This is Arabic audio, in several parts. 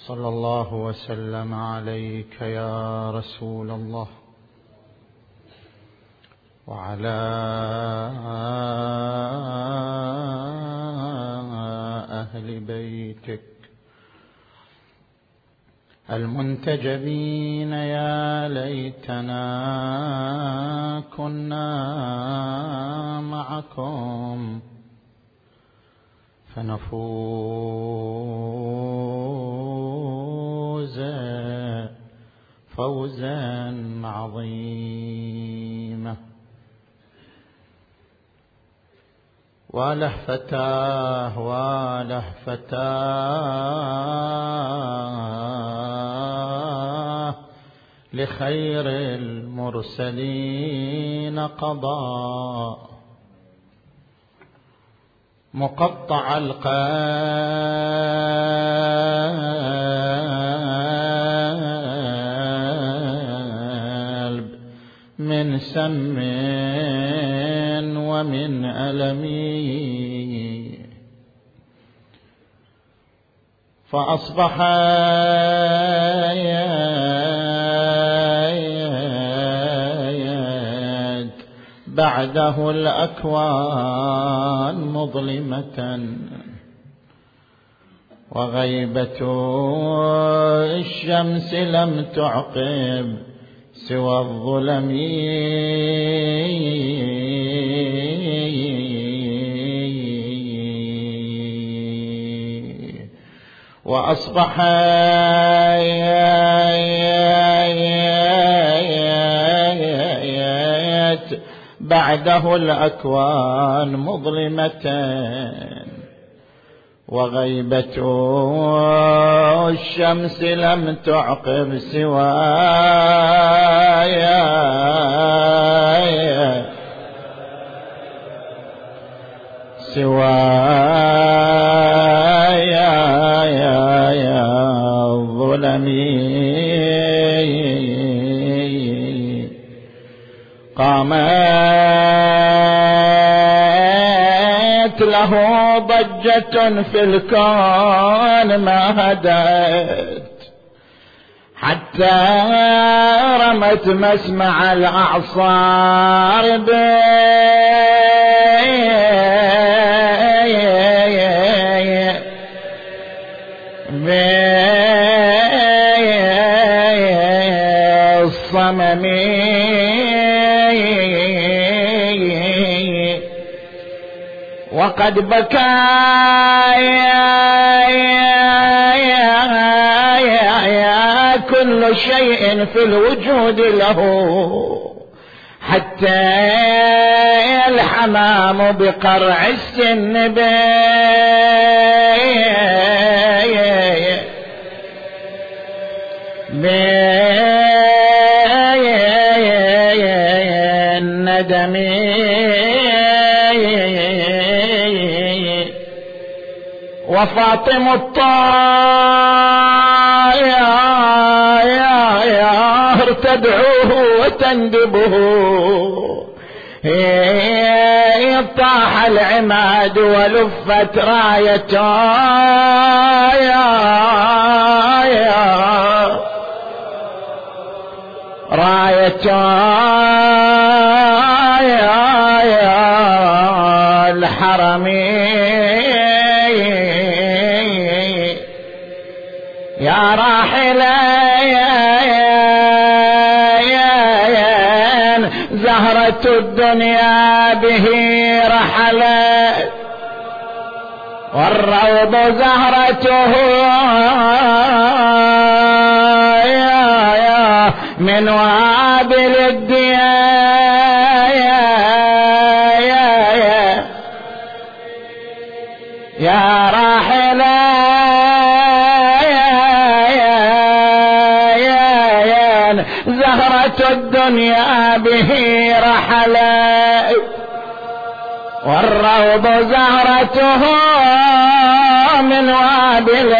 صلى الله وسلم عليك يا رسول الله وعلى أهل بيتك المنتجبين. يا ليتنا كنا معكم فنفوز فوزا عظيما. ولهفتاه ولهفتاه لخير المرسلين قضاء مقطع القلب من سم ومن ألم فأصبح بعده الأكوان مظلمة وغيبة الشمس لم تعقب سوى الظلم وأصبح بعده الأكوان مظلمة وغيبة الشمس لم تعقب ظلمي. قامت له ضجة في الكون ما هدت حتى رمت مسمع الأعصار بالصمم وقد بكى كل شيء في الوجود له حتى الحمام بقرع السن بالندم وفاطم الطاير تدعوه وتندبه طاح العماد ولفت رايته الحرمين يا راحلين زهرة الدنيا به رحلت والروض زهرته من وابل الديار يا راحلين زهرة الدنيا به رحلت والروض زهرته من وابل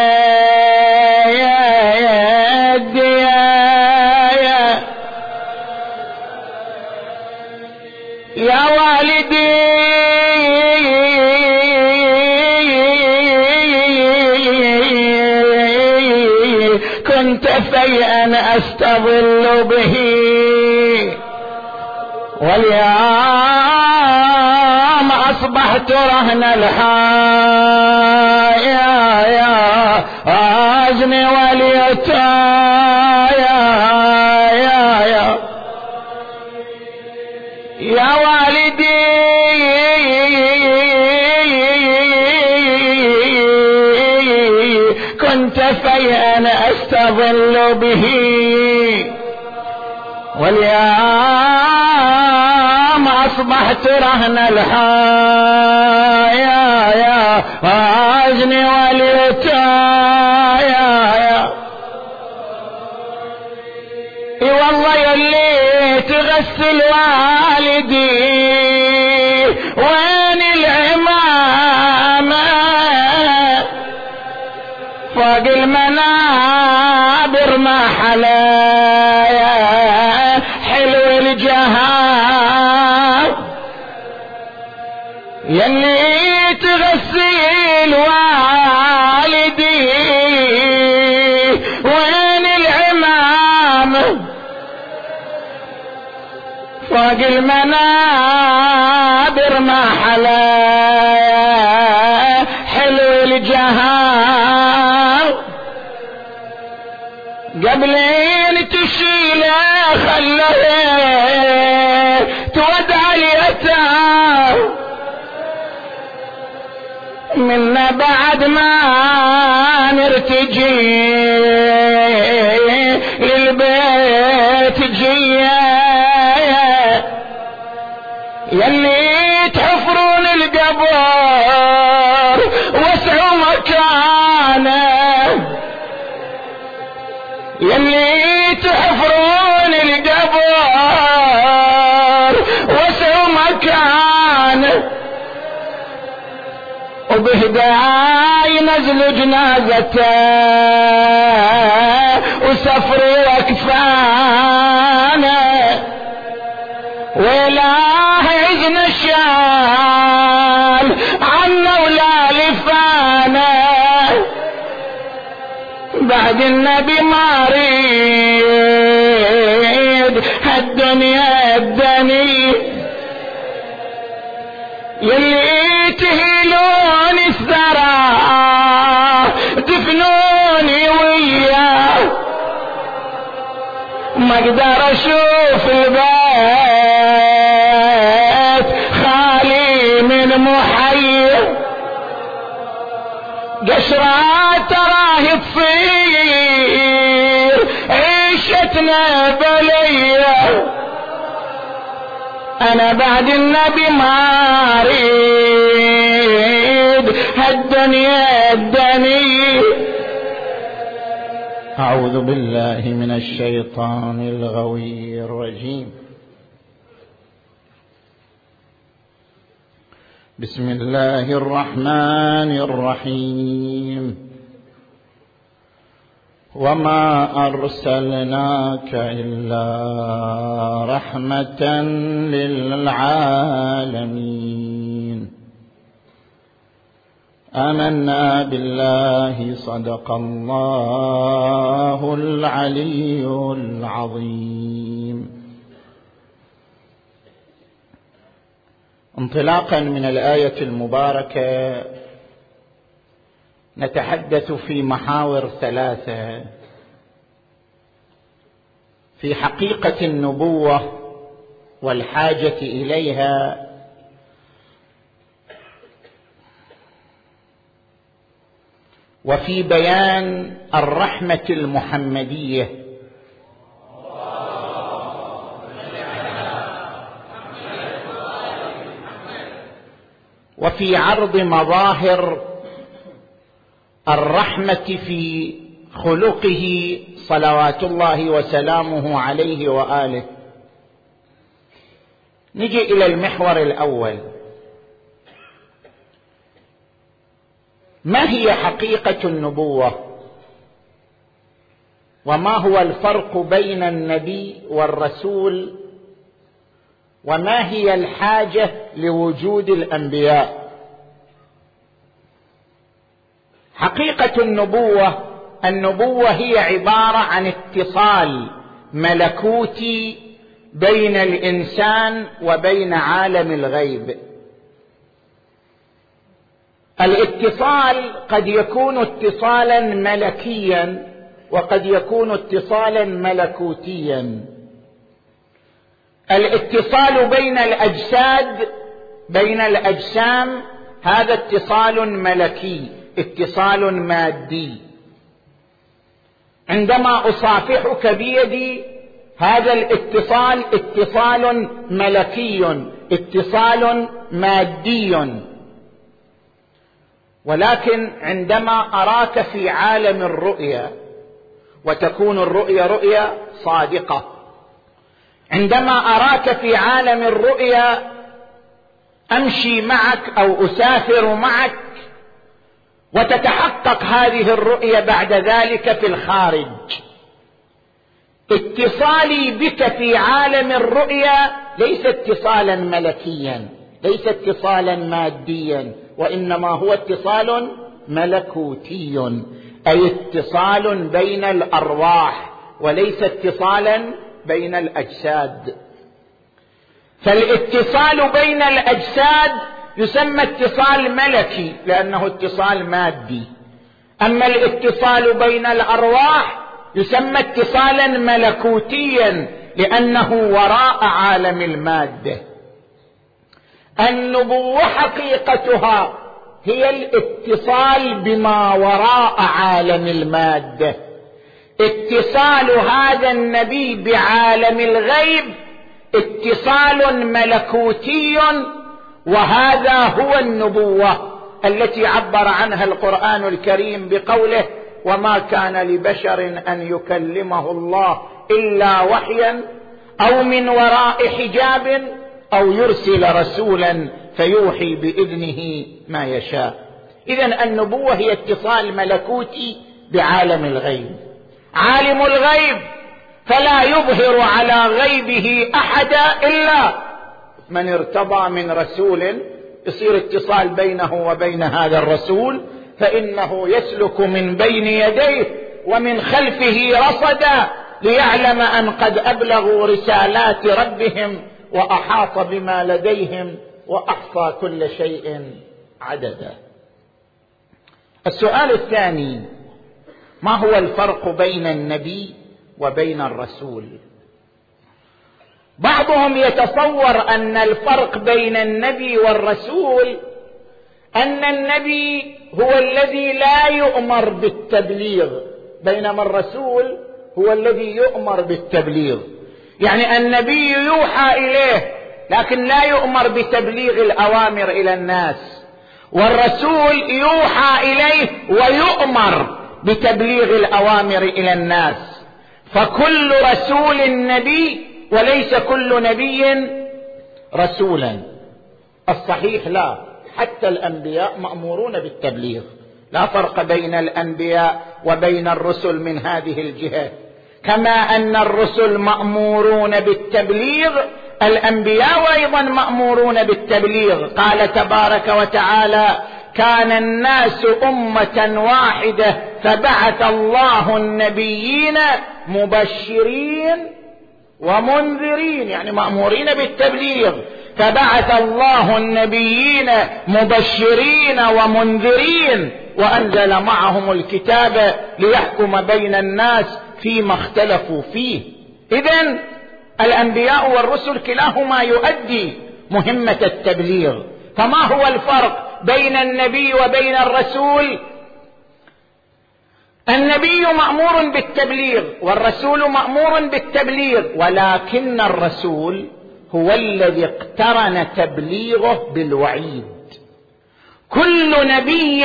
الديار يا والدي كنت فيئا أستظل به، واليوم أصبحت رهن الحزن واليتامى. يا والدي كنت فيئا أستظل به، واليوم أصبحت رهن الحزن واليتامى. اي والله يلي تغسل والدي وين العمامة فوق المنابر ما حلايا حلو الجهاد. يلي تغسل والدي وين العمامة فوق المنابر ما حلايا حلو الجهاد. قبلين تشيله خله تودع اليتام منا بعد ما نرتجي للبيت جيه. يلي تحفرون القبر وسعوا مكانه، يلي تحفرون القبر وسعوا مكانه، وبهداي نزل جنازته وسفر وكفانه. وإله إذن الشام عنا ولا لفانا بعد النبي ما ريد هالدنيا الدني. يلي تهيلون الثرى دفنوني وياه، ما اقدر اشوف البيت خالي من محي. قشرات تراه تصير عيشتنا بليه، انا بعد النبي ما اريد هالدنيا الدني. أعوذ بالله من الشيطان الغوي الرجيم. بسم الله الرحمن الرحيم. وما أرسلناك إلا رحمة للعالمين. آمنا بالله صدق الله العلي العظيم. انطلاقا من الآية المباركة نتحدث في محاور ثلاثة في حقيقة النبوة والحاجة إليها، وفي بيان الرحمة المحمدية، وفي عرض مظاهر الرحمة في خلقه صلوات الله وسلامه عليه وآله. نجي إلى المحور الأول. ما هي حقيقة النبوة؟ وما هو الفرق بين النبي والرسول؟ وما هي الحاجة لوجود الأنبياء؟ حقيقة النبوة النبوة هي عبارة عن اتصال ملكوتي بين الإنسان وبين عالم الغيب. الاتصال قد يكون اتصالا ملكيا وقد يكون اتصالا ملكوتيا. الاتصال بين الأجساد بين الأجسام هذا اتصال ملكي، اتصال مادي. عندما أصافحك بيدي هذا الاتصال اتصال ملكي، اتصال مادي. ولكن عندما أراك في عالم الرؤيا، وتكون الرؤيا رؤيا صادقة، عندما أراك في عالم الرؤيا أمشي معك أو أسافر معك وتتحقق هذه الرؤيا بعد ذلك في الخارج، اتصالي بك في عالم الرؤيا ليس اتصالا ملكيا، ليس اتصالا ماديا، وإنما هو اتصال ملكوتي، أي اتصال بين الأرواح وليس اتصالا بين الأجساد. فالاتصال بين الأجساد يسمى اتصال ملكي لأنه اتصال مادي، أما الاتصال بين الأرواح يسمى اتصالا ملكوتيا لأنه وراء عالم المادة. النبوة حقيقتها هي الاتصال بما وراء عالم المادة، اتصال هذا النبي بعالم الغيب اتصال ملكوتي، وهذا هو النبوة التي عبر عنها القرآن الكريم بقوله: وما كان لبشر أن يكلمه الله إلا وحيا أو من وراء حجاب أو يرسل رسولا فيوحي بإذنه ما يشاء. إذن النبوة هي اتصال ملكوتي بعالم الغيب. عالم الغيب فلا يظهر على غيبه أحدا إلا من ارتضى من رسول، يصير اتصال بينه وبين هذا الرسول، فإنه يسلك من بين يديه ومن خلفه رصدا ليعلم أن قد أبلغوا رسالات ربهم وأحاط بما لديهم وأحصى كل شيء عددا. السؤال الثاني: ما هو الفرق بين النبي وبين الرسول؟ بعضهم يتصور أن الفرق بين النبي والرسول أن النبي هو الذي لا يؤمر بالتبليغ، بينما الرسول هو الذي يؤمر بالتبليغ. يعني النبي يوحى إليه لكن لا يؤمر بتبليغ الأوامر إلى الناس، والرسول يوحى إليه ويؤمر بتبليغ الأوامر إلى الناس. فكل رسول نبي وليس كل نبي رسولا. الصحيح لا، حتى الأنبياء مأمورون بالتبليغ، لا فرق بين الأنبياء وبين الرسل من هذه الجهة. كما أن الرسل مأمورون بالتبليغ، الأنبياء أيضا مأمورون بالتبليغ. قال تبارك وتعالى: كان الناس أمة واحدة فبعث الله النبيين مبشرين ومنذرين، يعني مأمورين بالتبليغ. فبعث الله النبيين مبشرين ومنذرين وأنزل معهم الكتاب ليحكم بين الناس فيما اختلفوا فيه. إذن الأنبياء والرسل كلاهما يؤدي مهمة التبليغ. فما هو الفرق بين النبي وبين الرسول؟ النبي مأمور بالتبليغ والرسول مأمور بالتبليغ، ولكن الرسول هو الذي اقترن تبليغه بالوعيد. كل نبي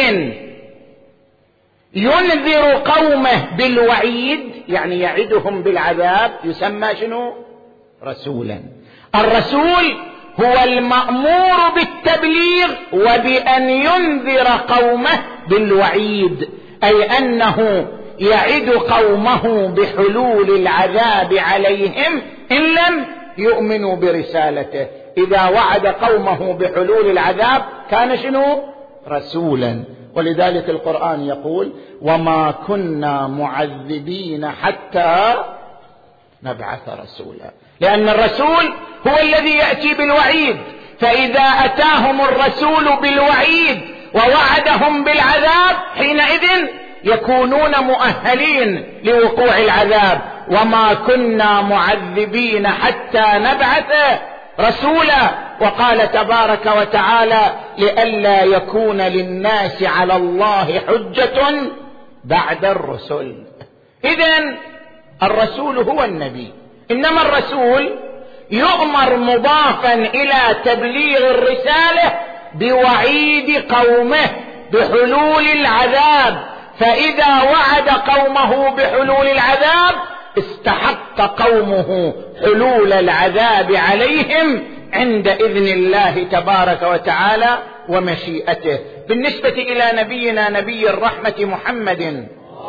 ينذر قومه بالوعيد، يعني يعدهم بالعذاب، يسمى شنو؟ رسولا. الرسول هو المأمور بالتبليغ وبأن ينذر قومه بالوعيد، أي أنه يعد قومه بحلول العذاب عليهم إن لم يؤمنوا برسالته. إذا وعد قومه بحلول العذاب كان شنو؟ رسولا. ولذلك القرآن يقول وما كنا معذبين حتى نبعث رسولا، لأن الرسول هو الذي يأتي بالوعيد، فإذا أتاهم الرسول بالوعيد ووعدهم بالعذاب حينئذ يكونون مؤهلين لوقوع العذاب. وما كنا معذبين حتى نبعث رسولا. وقال تبارك وتعالى لئلا يكون للناس على الله حجة بعد الرسل. إذن الرسول هو النبي، إنما الرسول يؤمر مضافا إلى تبليغ الرسالة بوعيد قومه بحلول العذاب، فإذا وعد قومه بحلول العذاب استحق قومه حلول العذاب عليهم عند إذن الله تبارك وتعالى ومشيئته. بالنسبة إلى نبينا نبي الرحمة محمد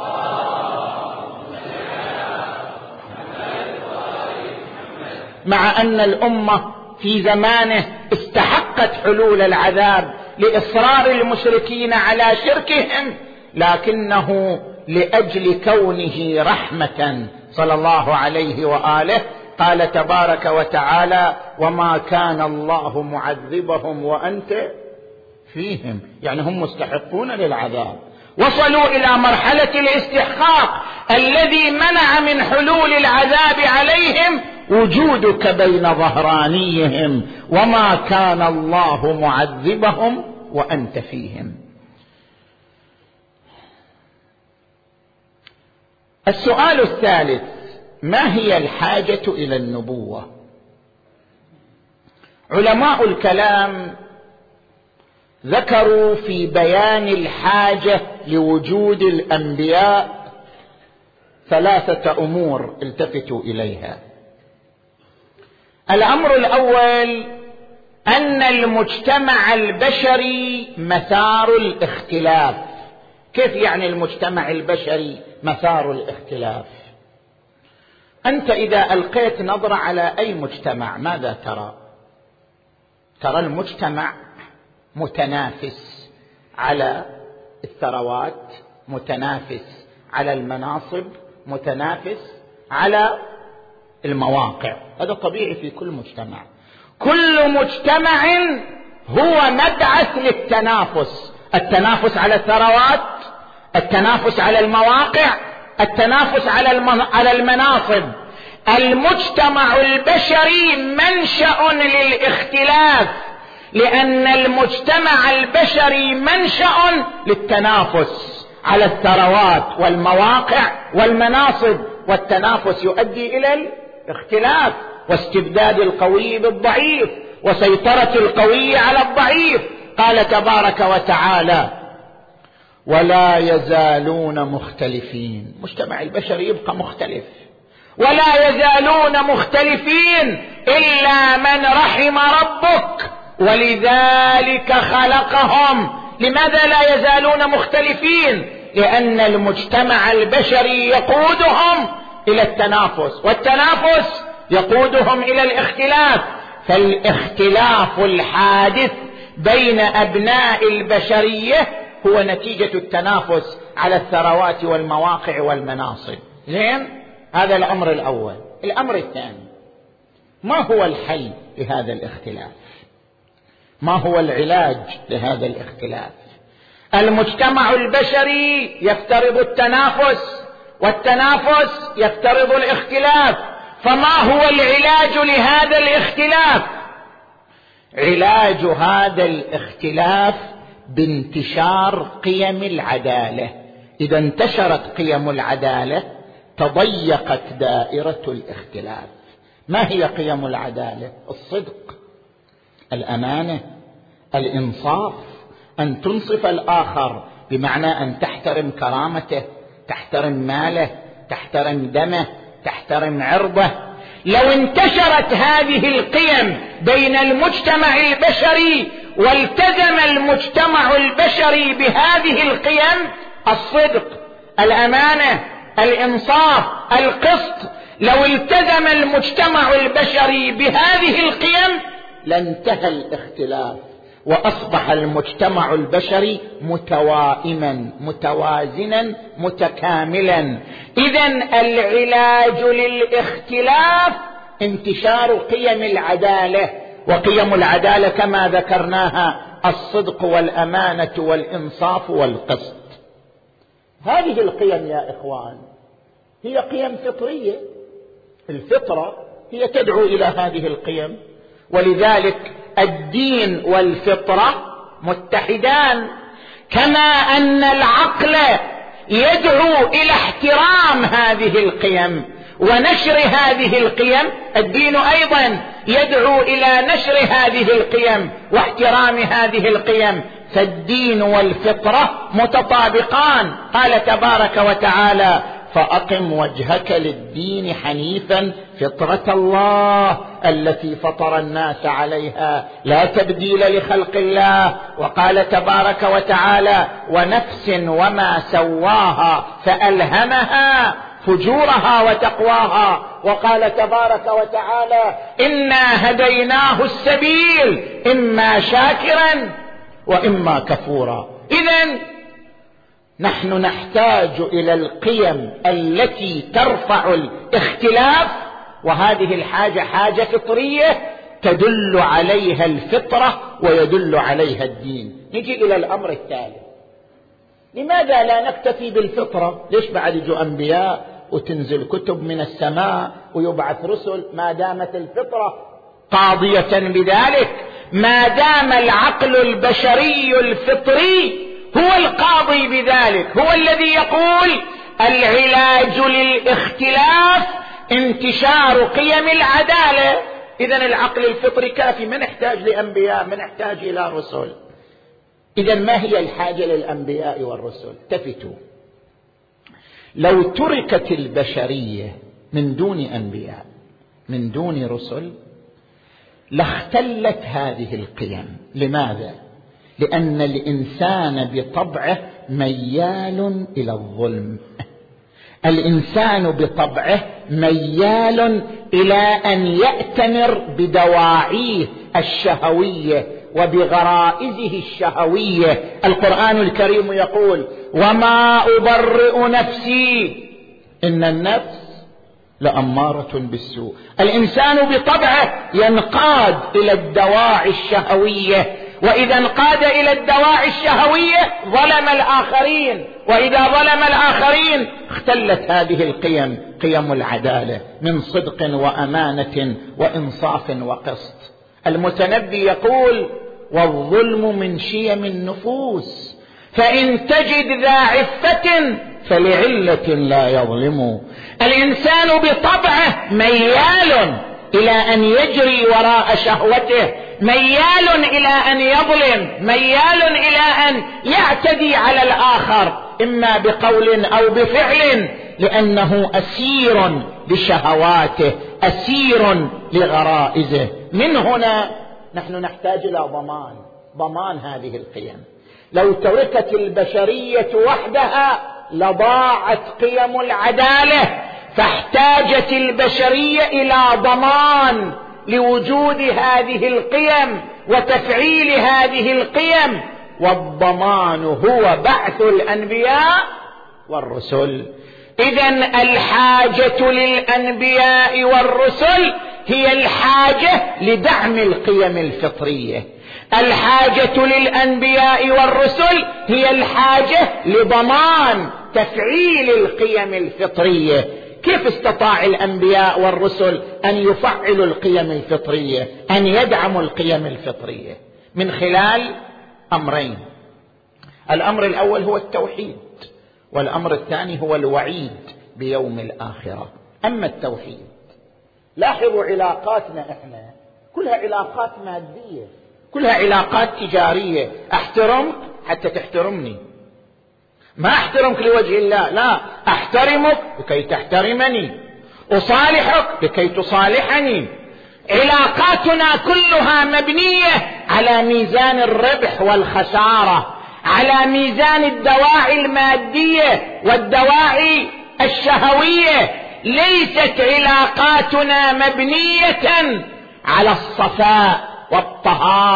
مع أن الأمة في زمانه استحقت حلول العذاب لإصرار المشركين على شركهم، لكنه لأجل كونه رحمة صلى الله عليه وآله قال تبارك وتعالى وما كان الله معذبهم وأنت فيهم، يعني هم مستحقون للعذاب. وصلوا إلى مرحلة الاستحقاق الذي منع من حلول العذاب عليهم وجودك بين ظهرانيهم وما كان الله معذبهم وأنت فيهم. السؤال الثالث ما هي الحاجة إلى النبوة؟ علماء الكلام ذكروا في بيان الحاجة لوجود الأنبياء 3 أمور التفتوا إليها. الأمر الأول أن المجتمع البشري مثار الاختلاف. كيف يعني المجتمع البشري مثار الاختلاف؟ أنت إذا ألقيت نظرة على أي مجتمع ماذا ترى؟ ترى المجتمع متنافس على الثروات، متنافس على المناصب، متنافس على المواقع. هذا طبيعي في كل مجتمع. كل مجتمع هو مبعث للتنافس، التنافس على الثروات، التنافس على المواقع، التنافس على المناصب. المجتمع البشري منشأ للاختلاف، لأن المجتمع البشري منشأ للتنافس على الثروات والمواقع والمناصب، والتنافس يؤدي إلى الاختلاف واستبداد القوي بالضعيف وسيطرة القوي على الضعيف. قال تبارك وتعالى ولا يزالون مختلفين. المجتمع البشري يبقى مختلف، ولا يزالون مختلفين إلا من رحم ربك ولذلك خلقهم. لماذا لا يزالون مختلفين؟ لأن المجتمع البشري يقودهم إلى التنافس، والتنافس يقودهم إلى الاختلاف. فالاختلاف الحادث بين أبناء البشرية هو نتيجة التنافس على الثروات والمواقع والمناصب. زين، هذا الأمر الأول. الأمر الثاني ما هو الحل لهذا الاختلاف؟ ما هو العلاج لهذا الاختلاف؟ المجتمع البشري يفترض التنافس، والتنافس يفترض الاختلاف، فما هو العلاج لهذا الاختلاف؟ علاج هذا الاختلاف بانتشار قيم العدالة. إذا انتشرت قيم العدالة تضيقت دائرة الاختلاف. ما هي قيم العدالة؟ الصدق، الأمانة، الإنصاف، أن تنصف الآخر بمعنى أن تحترم كرامته، تحترم ماله، تحترم دمه، تحترم عرضه. لو انتشرت هذه القيم بين المجتمع البشري والتزم المجتمع البشري بهذه القيم، الصدق، الأمانة، الإنصاف، القسط، لو التزم المجتمع البشري بهذه القيم لانتهى الاختلاف وأصبح المجتمع البشري متوائما متوازنا متكاملا. إذن العلاج للاختلاف انتشار قيم العدالة، وقيم العدالة كما ذكرناها الصدق والأمانة والإنصاف والقسط. هذه القيم يا إخوان هي قيم فطرية، الفطرة هي تدعو إلى هذه القيم، ولذلك الدين والفطرة متحدان. كما أن العقل يدعو إلى احترام هذه القيم ونشر هذه القيم، الدين أيضا يدعو إلى نشر هذه القيم واحترام هذه القيم، فالدين والفطرة متطابقان. قال تبارك وتعالى: فأقم وجهك للدين حنيفا فطرة الله التي فطر الناس عليها لا تبديل لخلق الله. وقال تبارك وتعالى: ونفس وما سواها فألهمها فجورها وتقواها. وقال تبارك وتعالى: إنا هديناه السبيل إما شاكرا وإما كفورا. إذن نحن نحتاج إلى القيم التي ترفع الاختلاف، وهذه الحاجة حاجة فطرية تدل عليها الفطرة ويدل عليها الدين. نجي إلى الأمر الثالث: لماذا لا نكتفي بالفطرة؟ ليش بعد يجوا أنبياء وتنزل كتب من السماء ويبعث رسل ما دامت الفطرة قاضية بذلك؟ ما دام العقل البشري الفطري هو القاضي بذلك، هو الذي يقول العلاج للاختلاف انتشار قيم العدالة. إذن العقل الفطري كافي، ما نحتاج لأنبياء، ما نحتاج إلى رسل. إذن ما هي الحاجة للأنبياء والرسل؟ التفتوا، لو تركت البشرية من دون أنبياء من دون رسل لاختلت هذه القيم. لماذا؟ لأن الإنسان بطبعه ميال إلى الظلم، الإنسان بطبعه ميال إلى أن يأتمر بدواعيه الشهوية وبغرائزه الشهوية. القرآن الكريم يقول: وما أبرئ نفسي إن النفس لأمارة بالسوء. الإنسان بطبعه ينقاد إلى الدواعي الشهوية، وإذا انقاد إلى الدواعي الشهوية ظلم الآخرين، وإذا ظلم الآخرين اختلت هذه القيم، قيم العدالة من صدق وأمانة وإنصاف وقسط. المتنبي يقول: والظلم من شيم النفوس، فإن تجد ذا عفة فلعلة لا يظلم. الإنسان بطبعه ميال إلى أن يجري وراء شهوته، ميال إلى أن يظلم، ميال إلى أن يعتدي على الآخر إما بقول أو بفعل، لأنه أسير لشهواته، أسير لغرائزه. من هنا نحن نحتاج إلى ضمان هذه القيم. لو تركت البشرية وحدها لضاعت قيم العدالة، فاحتاجت البشرية إلى ضمان لوجود هذه القيم وتفعيل هذه القيم، والضمان هو بعث الأنبياء والرسل. إذن الحاجة للأنبياء والرسل هي الحاجة لدعم القيم الفطرية، الحاجة للأنبياء والرسل هي الحاجة لضمان تفعيل القيم الفطرية. كيف استطاع الأنبياء والرسل أن يفعلوا القيم الفطرية، أن يدعموا القيم الفطرية؟ من خلال أمرين: الأمر الأول هو التوحيد، والأمر الثاني هو الوعيد بيوم الآخرة. أما التوحيد، لاحظوا علاقاتنا إحنا كلها علاقات مادية، كلها علاقات تجارية. أحترمك حتى تحترمني، ما أحترمك لوجه الله، لا، أحترمك لكي تحترمني، أصالحك لكي تصالحني. علاقاتنا كلها مبنية على ميزان الربح والخسارة، على ميزان الدواعي المادية والدواعي الشهوية. ليست علاقاتنا مبنية على الصفاء والطهارة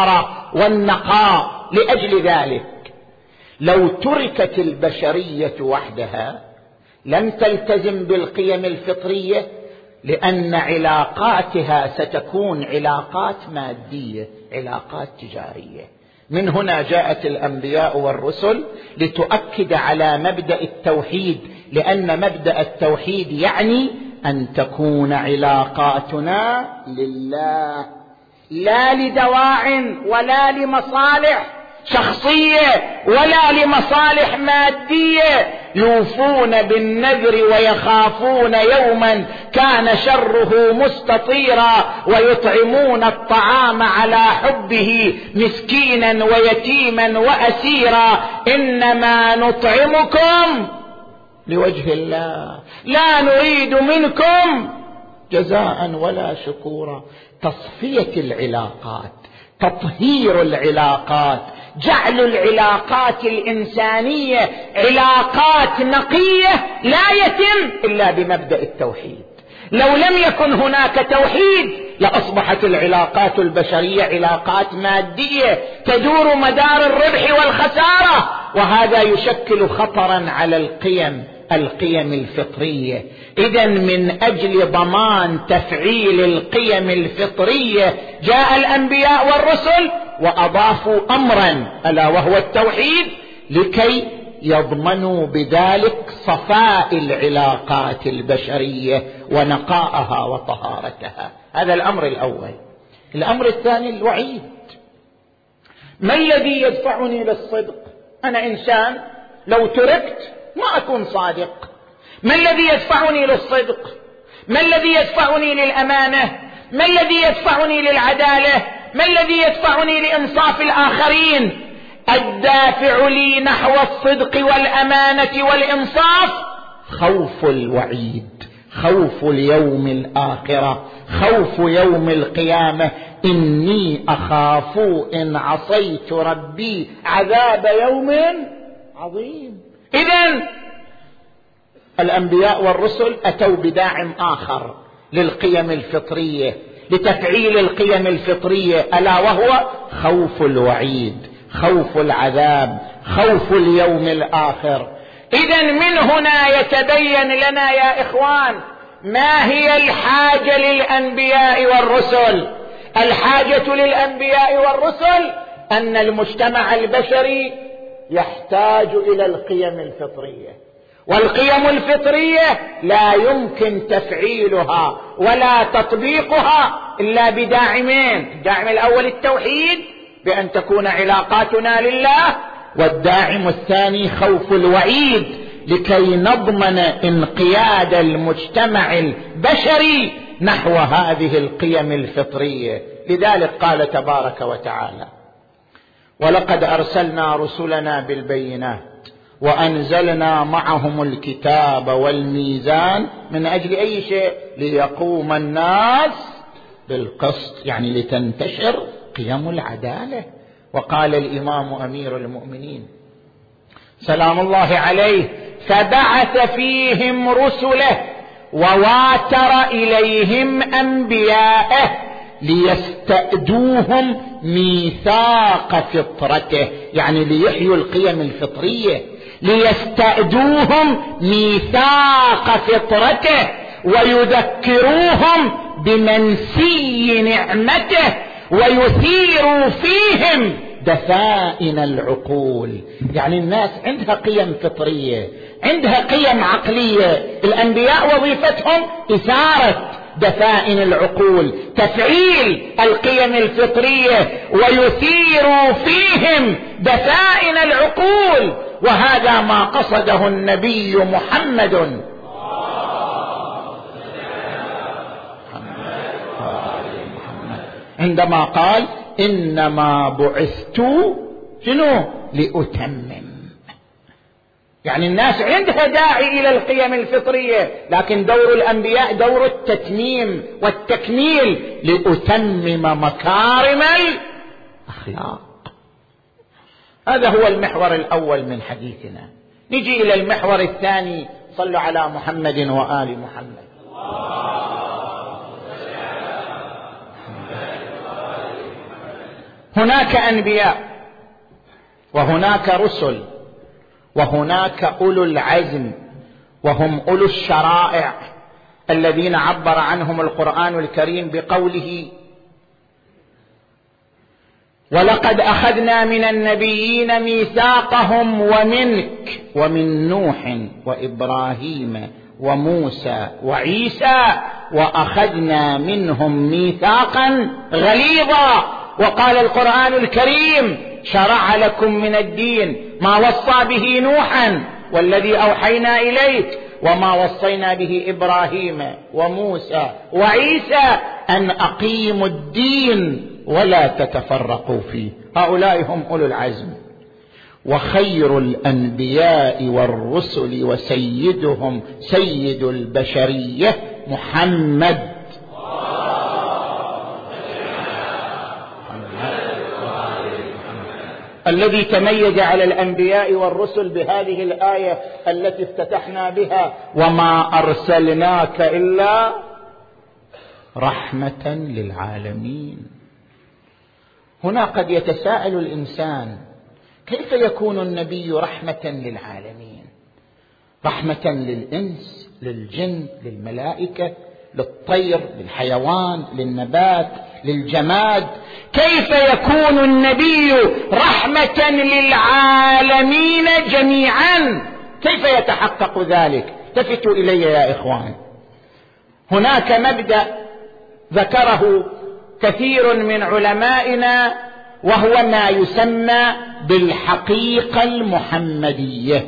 والنقاء. لأجل ذلك لو تركت البشرية وحدها لم تلتزم بالقيم الفطرية، لأن علاقاتها ستكون علاقات مادية، علاقات تجارية. من هنا جاءت الأنبياء والرسل لتؤكد على مبدأ التوحيد، لأن مبدأ التوحيد يعني أن تكون علاقاتنا لله، لا لدواع ولا لمصالح شخصية ولا لمصالح مادية. يوفون بالنذر ويخافون يوما كان شره مستطيرا، ويطعمون الطعام على حبه مسكينا ويتيما وأسيرا، إنما نطعمكم لوجه الله لا نريد منكم جزاء ولا شكورا. تصفية العلاقات، تطهير العلاقات، جعل العلاقات الإنسانية علاقات نقية لا يتم إلا بمبدأ التوحيد. لو لم يكن هناك توحيد لأصبحت العلاقات البشرية علاقات مادية تدور مدار الربح والخسارة، وهذا يشكل خطرا على القيم الفطرية. إذن من أجل ضمان تفعيل القيم الفطرية جاء الأنبياء والرسل وأضافوا أمرا ألا وهو التوحيد، لكي يضمنوا بذلك صفاء العلاقات البشرية ونقاءها وطهارتها. هذا الأمر الأول. الأمر الثاني الوعيد. ما الذي يدفعني للصدق؟ أنا إنسان لو تركت ما أكون صادق. ما الذي يدفعني للصدق؟ ما الذي يدفعني للأمانة؟ ما الذي يدفعني للعدالة؟ ما الذي يدفعني لإنصاف الآخرين؟ الدافع لي نحو الصدق والأمانة والإنصاف خوف الوعيد، خوف اليوم الآخرة، خوف يوم القيامة. إني أخاف إن عصيت ربي عذاب يوم عظيم. إذن الأنبياء والرسل أتوا بداعم آخر للقيم الفطرية، لتفعيل القيم الفطرية، ألا وهو خوف الوعيد، خوف العذاب، خوف اليوم الآخر. إذن من هنا يتبين لنا يا إخوان ما هي الحاجة للأنبياء والرسل. الحاجة للأنبياء والرسل أن المجتمع البشري يحتاج إلى القيم الفطرية، والقيم الفطرية لا يمكن تفعيلها ولا تطبيقها إلا بداعمين. الداعم الأول التوحيد بأن تكون علاقاتنا لله، والداعم الثاني خوف الوعيد لكي نضمن انقياد المجتمع البشري نحو هذه القيم الفطرية. لذلك قال تبارك وتعالى: ولقد أرسلنا رسلنا بالبينات وأنزلنا معهم الكتاب والميزان من أجل أي شيء؟ ليقوم الناس بالقسط، يعني لتنتشر قيم العدالة. وقال الإمام أمير المؤمنين سلام الله عليه: فبعث فيهم رسله وواتر إليهم أنبياءه ليستأدوهم ميثاق فطرته، يعني ليحيوا القيم الفطرية، ليستأدوهم ميثاق فطرته ويذكروهم بمنسي نعمته ويثيروا فيهم دفائن العقول. يعني الناس عندها قيم فطرية، عندها قيم عقلية، الأنبياء وظيفتهم إثارة دفائن العقول، تفعيل القيم الفطرية، ويثيروا فيهم دفائن العقول. وهذا ما قصده النبي محمد عندما قال: إنما بعثت لأتمم. يعني الناس عندها داعي إلى القيم الفطرية، لكن دور الأنبياء دور التتميم والتكميل، لأتمم مكارم الأخلاق. هذا هو المحور الأول من حديثنا. نجي إلى المحور الثاني. صلوا على محمد وآل محمد. هناك أنبياء وهناك رسل وهناك أولو العزم، وهم أولو الشرائع الذين عبر عنهم القرآن الكريم بقوله: ولقد أخذنا من النبيين ميثاقهم ومنك ومن نوح وإبراهيم وموسى وعيسى وأخذنا منهم ميثاقا غليظا. وقال القرآن الكريم: شرع لكم من الدين ما وصى به نوحا والذي أوحينا إليك وما وصينا به إبراهيم وموسى وعيسى أن أقيموا الدين ولا تتفرقوا فيه. هؤلاء هم أولو العزم. وخير الأنبياء والرسل وسيدهم سيد البشرية محمد الذي تميز على الأنبياء والرسل بهذه الآية التي افتتحنا بها: وما أرسلناك إلا رحمة للعالمين. هنا قد يتساءل الإنسان: كيف يكون النبي رحمة للعالمين؟ رحمة للإنس، للجن، للملائكة، للطير، للحيوان، للنبات، للجماد. كيف يكون النبي رحمة للعالمين جميعا؟ كيف يتحقق ذلك؟ التفتوا إلي يا إخوان. هناك مبدأ ذكره كثير من علمائنا وهو ما يسمى بالحقيقة المحمدية.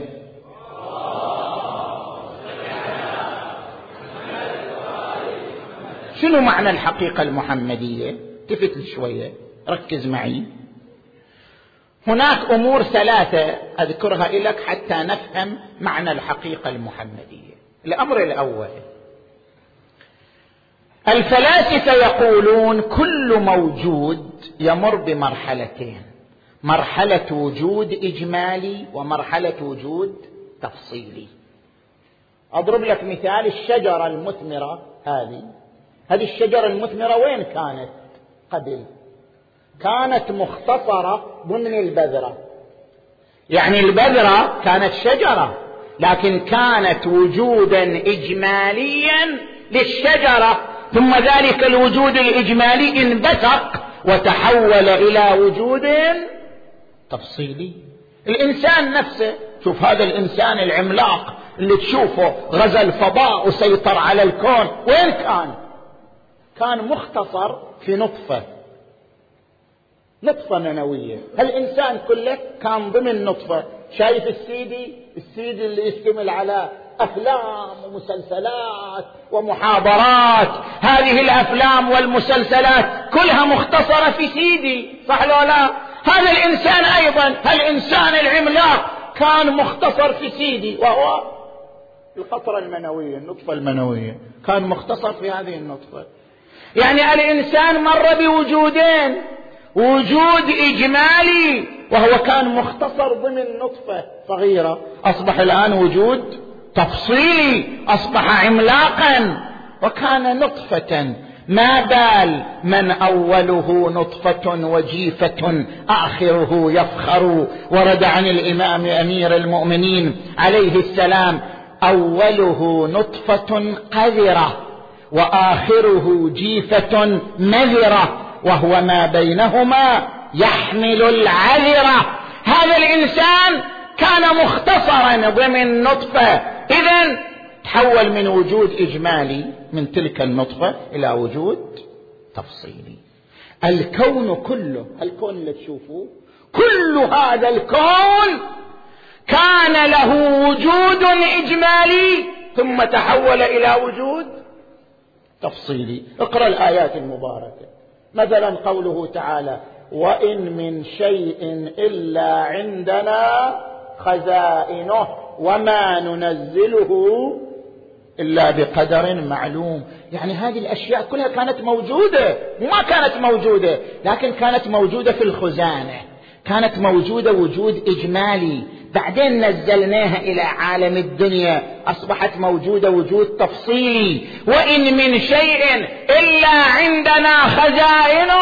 شنو معنى الحقيقة المحمدية؟ التفت شوية، ركز معي. هناك أمور ثلاثة أذكرها لك حتى نفهم معنى الحقيقة المحمدية. الأمر الأول: الفلاسفة يقولون كل موجود يمر بمرحلتين: مرحلة وجود إجمالي ومرحلة وجود تفصيلي. أضرب لك مثال: الشجرة المثمرة هذه الشجرة المثمرة وين كانت قبل؟ كانت مختصرة ضمن البذرة، يعني البذرة كانت شجرة لكن كانت وجودا إجماليا للشجرة، ثم ذلك الوجود الإجمالي انبثق وتحول إلى وجود تفصيلي. الإنسان نفسه، شوف هذا الإنسان العملاق اللي تشوفه غزا الفضاء وسيطر على الكون، وين كان مختصر في نطفة منوية. الإنسان كله كان ضمن نطفة. شايف السيدي اللي يشتمل على أفلام ومسلسلات ومحاضرات، هذه الأفلام والمسلسلات كلها مختصرة في سيدي، صح لو لا؟ هذا الإنسان أيضا، الإنسان العملاق كان مختصر في سيدي، وهو القطرة المنوية، النطفة المنوية، كان مختصر في هذه النطفة. يعني الإنسان مر بوجودين: وجود إجمالي وهو كان مختصر ضمن نطفة صغيرة، أصبح الآن وجود تفصيلي، أصبح عملاقا، وكان نطفة. ما بال من أوله نطفة وجيفة آخره يفخر. ورد عن الإمام أمير المؤمنين عليه السلام: أوله نطفة قذرة وآخره جيفة مذرة وهو ما بينهما يحمل العذرة. هذا الإنسان كان مختصرا ضمن نطفة، إذن تحول من وجود إجمالي من تلك النطفة إلى وجود تفصيلي. الكون كله، الكون اللي تشوفوه، كل هذا الكون كان له وجود إجمالي ثم تحول إلى وجود تفصيلي. اقرأ الآيات المباركة، مثلا قوله تعالى: وإن من شيء إلا عندنا خزائنه وما ننزله إلا بقدر معلوم. يعني هذه الأشياء كلها كانت موجودة، وما كانت موجودة، لكن كانت موجودة في الخزانة، كانت موجودة وجود إجمالي، بعدين نزلناها إلى عالم الدنيا، أصبحت موجودة وجود تفصيلي. وإن من شيء إلا عندنا خزائنه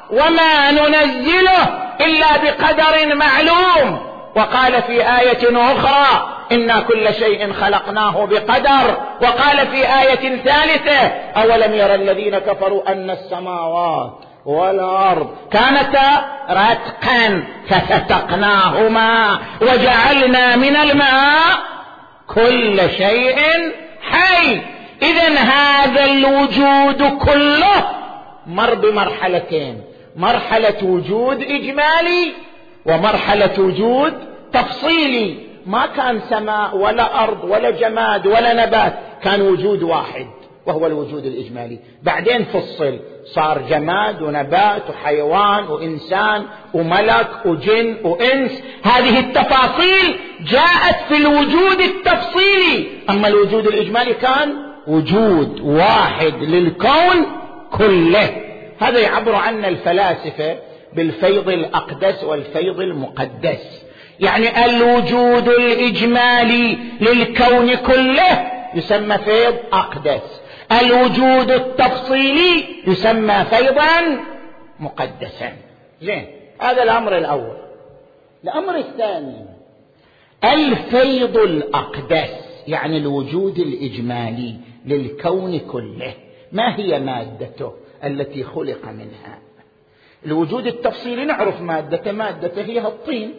وما ننزله إلا بقدر معلوم. وقال في آية أخرى إنا كل شيء خلقناه بقدر. وقال في آية ثالثة أولم يرى الذين كفروا أن السماوات والأرض كانتا رتقا ففتقناهما وجعلنا من الماء كل شيء حي. إذن هذا الوجود كله مر بمرحلتين: مرحلة وجود إجمالي ومرحلة وجود تفصيلي. ما كان سماء ولا أرض ولا جماد ولا نبات، كان وجود واحد وهو الوجود الإجمالي. بعدين فصل، صار جماد ونبات وحيوان وإنسان وملك وجن وإنس. هذه التفاصيل جاءت في الوجود التفصيلي. أما الوجود الإجمالي كان وجود واحد للكون كله. هذا يعبر عنه الفلاسفة بالفيض الأقدس والفيض المقدس. يعني الوجود الإجمالي للكون كله يسمى فيض أقدس، الوجود التفصيلي يسمى فيضا مقدسا. زين، هذا الأمر الأول. الأمر الثاني الفيض الأقدس، يعني الوجود الإجمالي للكون كله. ما هي مادته التي خلق منها؟ الوجود التفصيلي نعرف مادته هي الطين،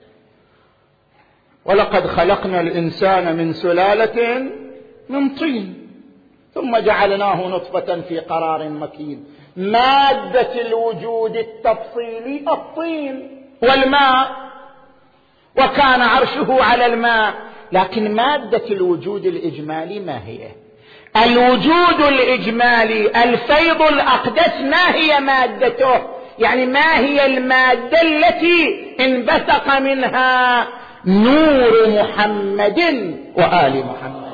ولقد خلقنا الإنسان من سلالة من طين ثم جعلناه نطفة في قرار مكين. مادة الوجود التفصيلي الطين والماء، وكان عرشه على الماء. لكن مادة الوجود الإجمالي ما هي؟ الوجود الإجمالي الفيض الأقدس ما هي مادته؟ يعني ما هي المادة التي انبثق منها نور محمد وآل محمد؟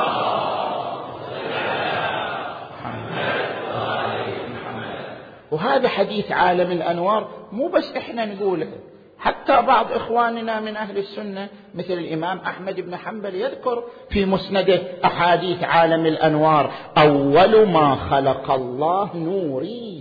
وهذا حديث عالم الأنوار، مو بس إحنا نقوله، حتى بعض إخواننا من أهل السنة مثل الإمام أحمد بن حنبل يذكر في مسنده أحاديث عالم الأنوار: أول ما خلق الله نوري.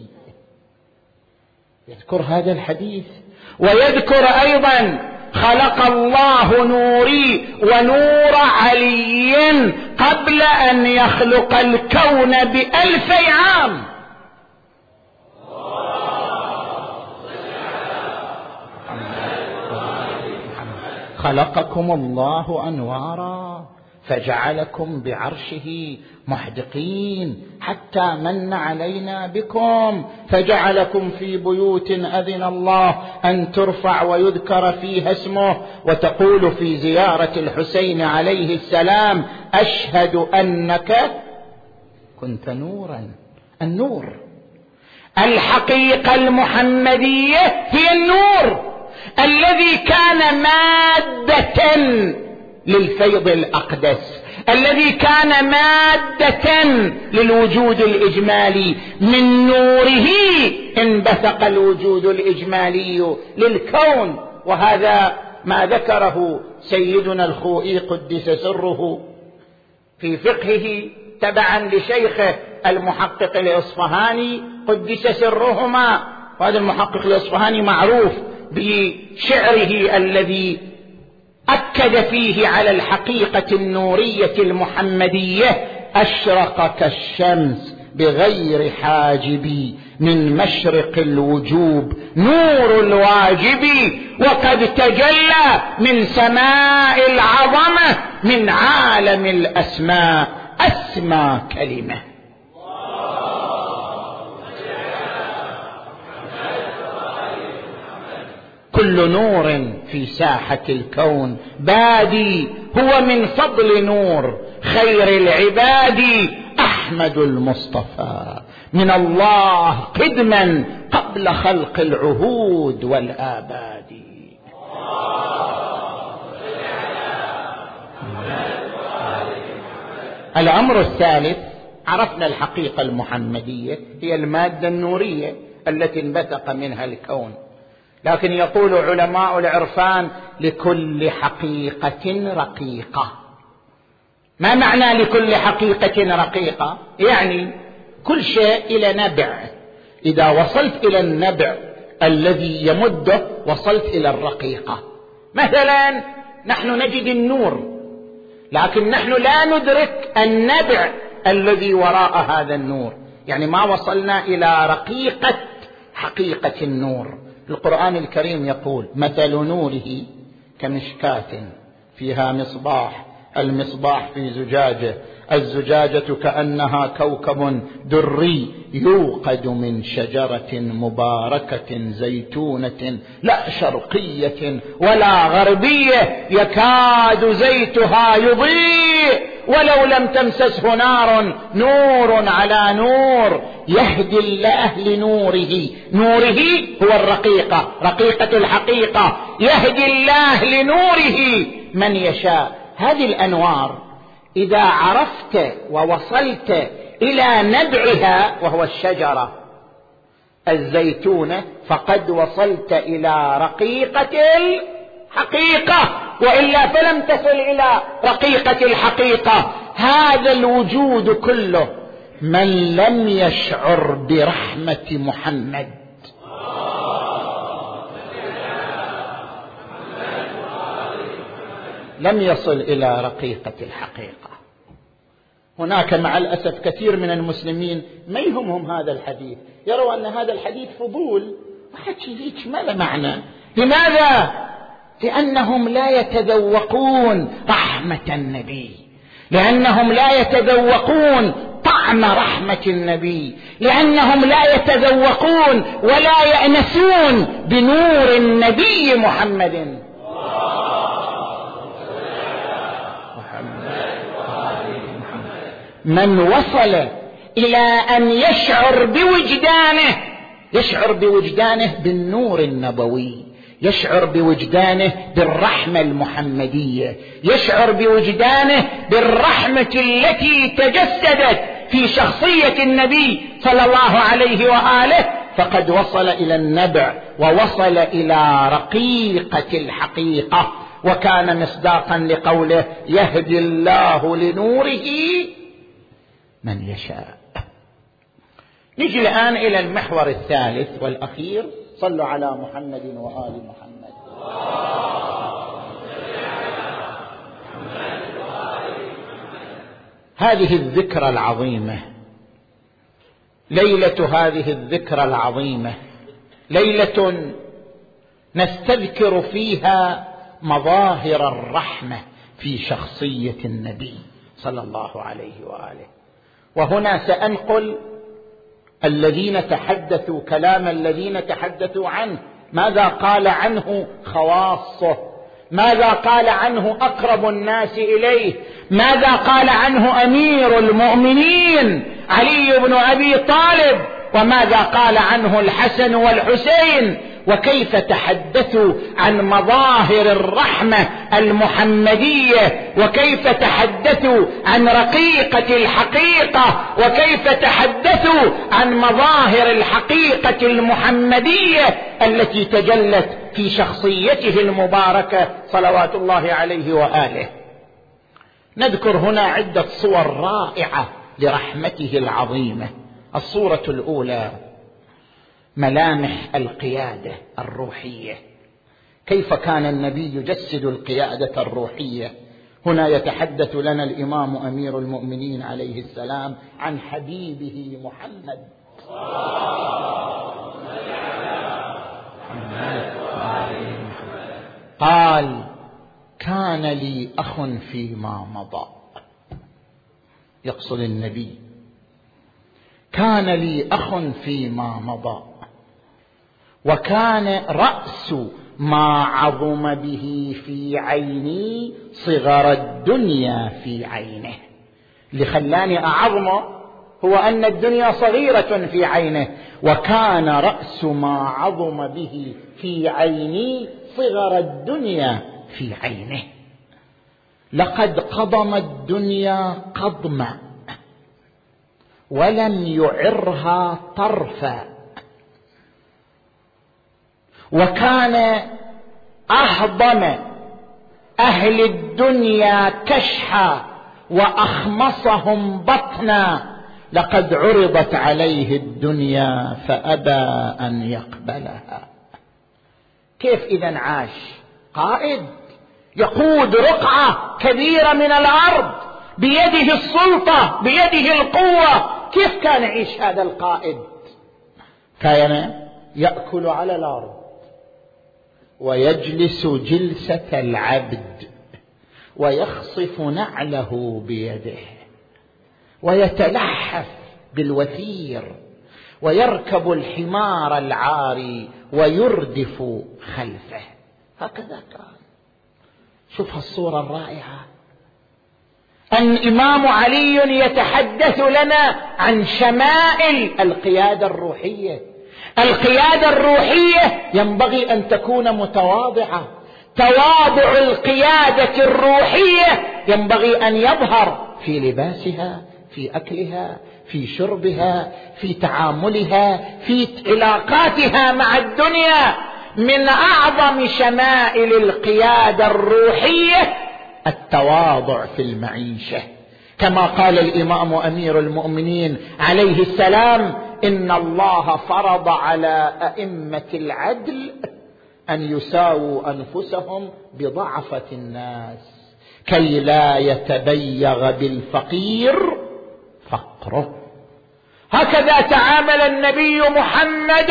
يذكر هذا الحديث، ويذكر أيضا خلق الله نوري ونور علي قبل أن يخلق الكون ب1000 عام. خلقكم الله أنوارا فجعلكم بعرشه محدقين حتى من علينا بكم فجعلكم في بيوت أذن الله أن ترفع ويذكر فيها اسمه، وتقول في زيارة الحسين عليه السلام: أشهد أنك كنت نورا. النور، الحقيقة المحمدية هي النور الذي كان مادة للفيض الأقدس، الذي كان مادة للوجود الإجمالي. من نوره انبثق الوجود الإجمالي للكون. وهذا ما ذكره سيدنا الخوئي قدس سره في فقهه تبعا لشيخه المحقق الإصفهاني قدس سرهما. وهذا المحقق الإصفهاني معروف بشعره الذي أكد فيه على الحقيقة النورية المحمدية: أشرق كالشمس بغير حاجب من مشرق الوجوب نور الواجب، وقد تجلى من سماء العظمة من عالم الأسماء أسمى كلمة. كل نور في ساحة الكون بادي هو من فضل نور خير العباد أحمد المصطفى من الله قدما قبل خلق العهود والآباد. الأمر الثالث: عرفنا الحقيقة المحمدية هي المادة النورية التي انبثق منها الكون. لكن يقول علماء العرفان: لكل حقيقة رقيقة. ما معنى لكل حقيقة رقيقة؟ يعني كل شيء إلى نبع، إذا وصلت إلى النبع الذي يمده وصلت إلى الرقيقة. مثلا نحن نجد النور، لكن نحن لا ندرك النبع الذي وراء هذا النور، يعني ما وصلنا إلى رقيقة حقيقة النور. القرآن الكريم يقول: مثل نوره كمشكاة فيها مصباح، المصباح في زجاجة، الزجاجة كأنها كوكب دري يوقد من شجرة مباركة زيتونة لا شرقية ولا غربية يكاد زيتها يضيء ولو لم تمسسه نار، نور على نور، يهدي الله لنوره. نوره هو الرقيقة، رقيقة الحقيقة، يهدي الله لنوره من يشاء. هذه الأنوار إذا عرفت ووصلت إلى نبعها وهو الشجرة الزيتونة فقد وصلت إلى رقيقة الحقيقة، وإلا فلم تصل إلى رقيقة الحقيقة. هذا الوجود كله من لم يشعر برحمة محمد لم يصل إلى رقيقة الحقيقة. هناك مع الأسف كثير من المسلمين ما يهمهم هذا الحديث، يروا أن هذا الحديث فضول وحكي ليش ما له معنى. لماذا؟ لأنهم لا يتذوقون رحمة النبي، لأنهم لا يتذوقون طعم رحمة النبي، لأنهم لا يتذوقون ولا يأنسون بنور النبي محمد. من وصل إلى أن يشعر بوجدانه بالنور النبوي، يشعر بوجدانه بالرحمة المحمدية، يشعر بوجدانه بالرحمة التي تجسدت في شخصية النبي صلى الله عليه وآله، فقد وصل إلى النبع ووصل إلى رقيقة الحقيقة، وكان مصداقا لقوله: يهدي الله لنوره من يشاء. نجي الآن إلى المحور الثالث والأخير. صلوا على محمد وآل محمد. هذه الذكرى العظيمة، ليلة هذه الذكرى العظيمة ليلة نستذكر فيها مظاهر الرحمة في شخصية النبي صلى الله عليه وآله. وهنا سأنقل الذين تحدثوا كلام الذين تحدثوا عنه، ماذا قال عنه خواصه، ماذا قال عنه أقرب الناس إليه، ماذا قال عنه أمير المؤمنين علي بن أبي طالب، وماذا قال عنه الحسن والحسين، وكيف تحدثوا عن مظاهر الرحمة المحمدية، وكيف تحدثوا عن رقيقة الحقيقة، وكيف تحدثوا عن مظاهر الحقيقة المحمدية التي تجلت في شخصيته المباركة صلوات الله عليه وآله. نذكر هنا عدة صور رائعة لرحمته العظيمة. الصورة الأولى ملامح القيادة الروحية، كيف كان النبي يجسد القيادة الروحية. هنا يتحدث لنا الإمام أمير المؤمنين عليه السلام عن حبيبه محمد. قال: كان لي أخ فيما مضى، يقصد النبي، كان لي أخ فيما مضى، وكان رأس ما عظم به في عيني صغر الدنيا في عينه. اللي خلاني أعظمه هو أن الدنيا صغيرة في عينه، وكان رأس ما عظم به في عيني صغر الدنيا في عينه. لقد قضم الدنيا قضما ولم يعرها طرفا، وكان أهضم أهل الدنيا كشحا وأخمصهم بطنا، لقد عرضت عليه الدنيا فأبى أن يقبلها. كيف إذن عاش؟ قائد يقود رقعة كبيرة من الأرض، بيده السلطة، بيده القوة. كيف كان يعيش هذا القائد؟ كان يأكل على الأرض ويجلس جلسة العبد ويخصف نعله بيده ويتلحف بالوثير ويركب الحمار العاري ويردف خلفه. هكذا كان. شوف الصورة الرائعة. الإمام علي يتحدث لنا عن شمائل القيادة الروحية. القيادة الروحية ينبغي أن تكون متواضعة. تواضع القيادة الروحية ينبغي أن يظهر في لباسها، في أكلها، في شربها، في تعاملها، في علاقاتها مع الدنيا. من أعظم شمائل القيادة الروحية التواضع في المعيشة، كما قال الإمام أمير المؤمنين عليه السلام: إن الله فرض على أئمة العدل أن يساووا أنفسهم بضعفة الناس كي لا يتبيغ بالفقير فقره. هكذا تعامل النبي محمد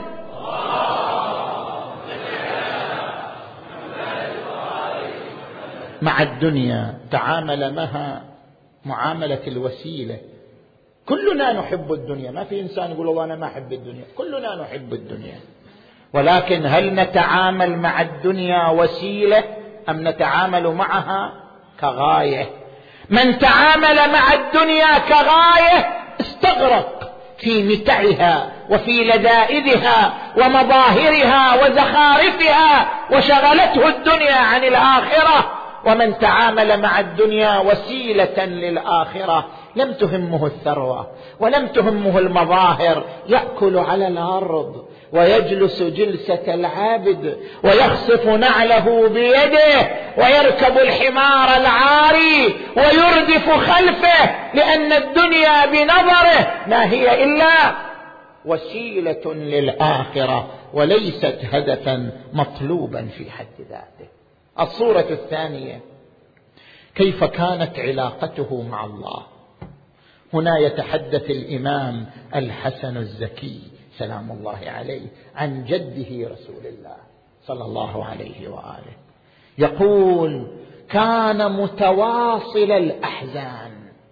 مع الدنيا، تعامل معها معاملة الوسيلة. كلنا نحب الدنيا، ما في إنسان يقول والله أنا ما أحب الدنيا، كلنا نحب الدنيا، ولكن هل نتعامل مع الدنيا وسيلة أم نتعامل معها كغاية؟ من تعامل مع الدنيا كغاية استغرق في متعها وفي لذائذها ومظاهرها وزخارفها وشغلته الدنيا عن الآخرة. ومن تعامل مع الدنيا وسيلة للآخرة لم تهمه الثروة ولم تهمه المظاهر، يأكل على الأرض ويجلس جلسة العابد ويخصف نعله بيده ويركب الحمار العاري ويردف خلفه، لأن الدنيا بنظره ما هي إلا وسيلة للآخرة وليست هدفا مطلوبا في حد ذاته. الصورة الثانية: كيف كانت علاقته مع الله. هنا يتحدث الإمام الحسن الزكي سلام الله عليه عن جده رسول الله صلى الله عليه وآله، يقول: كان متواصل الأحزان،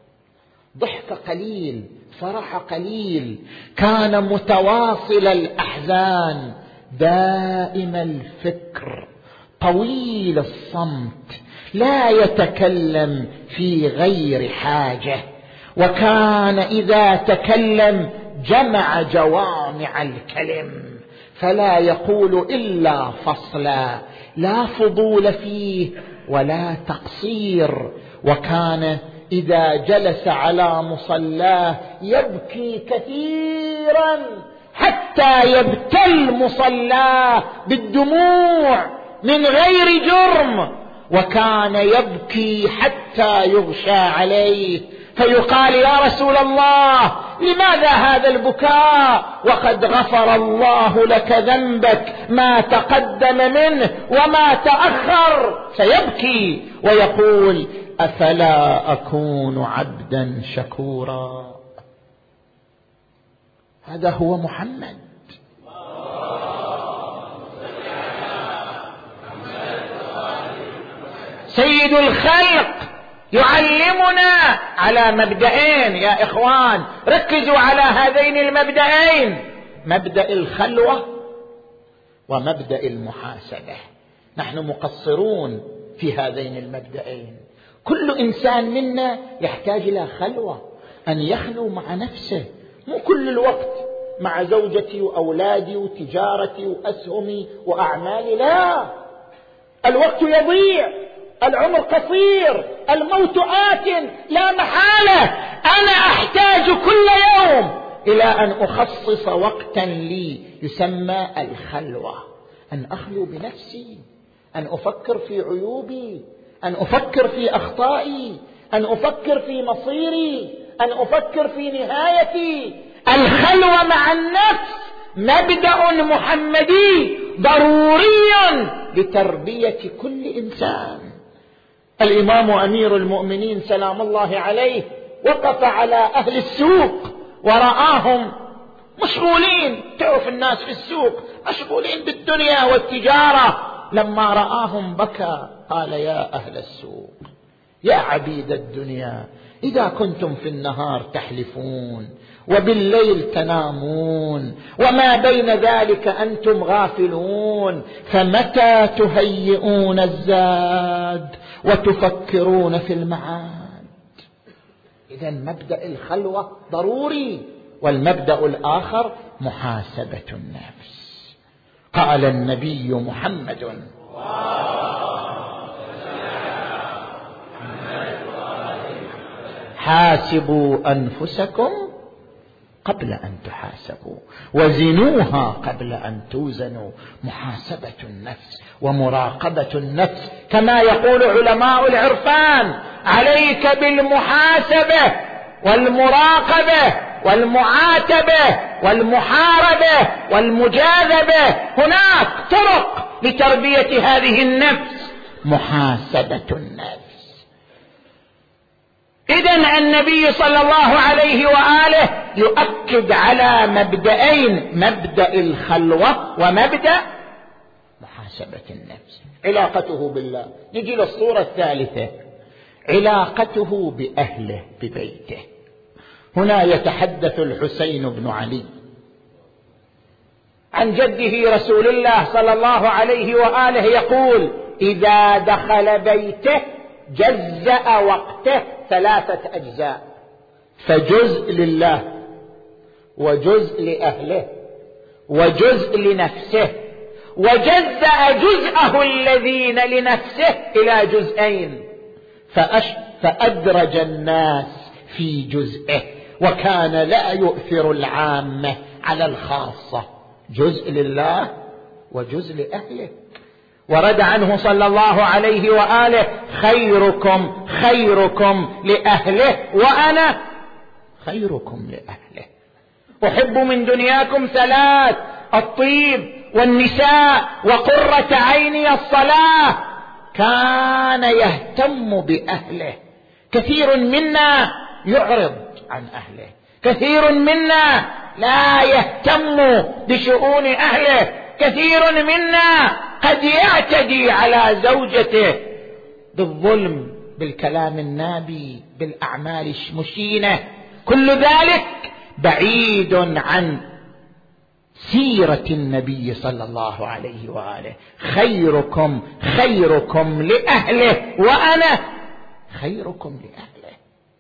ضحك قليل، فرح قليل، كان متواصل الأحزان، دائم الفكر، طويل الصمت، لا يتكلم في غير حاجة، وكان إذا تكلم جمع جوامع الكلم، فلا يقول إلا فصلا، لا فضول فيه ولا تقصير. وكان إذا جلس على مصلاه يبكي كثيرا حتى يبتل مصلاه بالدموع من غير جرم، وكان يبكي حتى يغشى عليه فيقال: يا رسول الله لماذا هذا البكاء وقد غفر الله لك ذنبك ما تقدم منه وما تأخر؟ فيبكي ويقول: أفلا أكون عبدا شكورا. هذا هو محمد. سيد الخلق يعلمنا على مبدأين يا إخوان، ركزوا على هذين المبدأين: مبدأ الخلوة ومبدأ المحاسبة. نحن مقصرون في هذين المبدأين. كل إنسان منا يحتاج إلى خلوة، أن يخلو مع نفسه، مو كل الوقت مع زوجتي وأولادي وتجارتي وأسهمي وأعمالي، لا، الوقت يضيع، العمر قصير، الموت آت لا محالة. أنا أحتاج كل يوم إلى أن أخصص وقتا لي يسمى الخلوة، أن أخلو بنفسي، أن أفكر في عيوبي، أن أفكر في أخطائي، أن أفكر في مصيري، أن أفكر في نهايتي. الخلوة مع النفس مبدأ محمدي ضروري لتربية كل إنسان. الإمام أمير المؤمنين سلام الله عليه وقف على أهل السوق ورآهم مشغولين، تعرف الناس في السوق مشغولين بالدنيا والتجارة، لما رآهم بكى قال: يا أهل السوق، يا عبيد الدنيا، إذا كنتم في النهار تحلفون وبالليل تنامون وما بين ذلك أنتم غافلون، فمتى تهيئون الزاد وتفكرون في المعاد؟ إذن مبدأ الخلوة ضروري. والمبدأ الآخر محاسبة النفس. قال النبي محمد: حاسبوا أنفسكم قبل أن تحاسبوا وزنوها قبل أن توزنوا. محاسبة النفس ومراقبة النفس، كما يقول علماء العرفان: عليك بالمحاسبة والمراقبة والمعاتبة والمحاربة والمجاذبة. هناك طرق لتربية هذه النفس. محاسبة النفس. إذن النبي صلى الله عليه وآله يؤكد على مبدأين: مبدأ الخلوة ومبدأ محاسبة النفس. علاقته بالله. نجي للصورة الثالثة: علاقته بأهله ببيته. هنا يتحدث الحسين بن علي عن جده رسول الله صلى الله عليه وآله يقول: إذا دخل بيته جزأ وقته 3 أجزاء، فجزء لله وجزء لأهله وجزء لنفسه، وجزأ جزءه الذين لنفسه إلى جزئين، فأدرج الناس في جزئه، وكان لا يؤثر العامة على الخاصة، جزء لله وجزء لأهله. ورد عنه صلى الله عليه وآله: خيركم خيركم لأهله وأنا خيركم لأهله. أحب من دنياكم 3: الطيب والنساء وقرة عيني الصلاة. كان يهتم بأهله. كثير منا يعرض عن أهله، كثير منا لا يهتم بشؤون أهله، كثير منا قد يعتدي على زوجته بالظلم، بالكلام النابي، بالأعمال المشينة. كل ذلك بعيد عن سيرة النبي صلى الله عليه وآله. خيركم خيركم لأهله وأنا خيركم لأهله.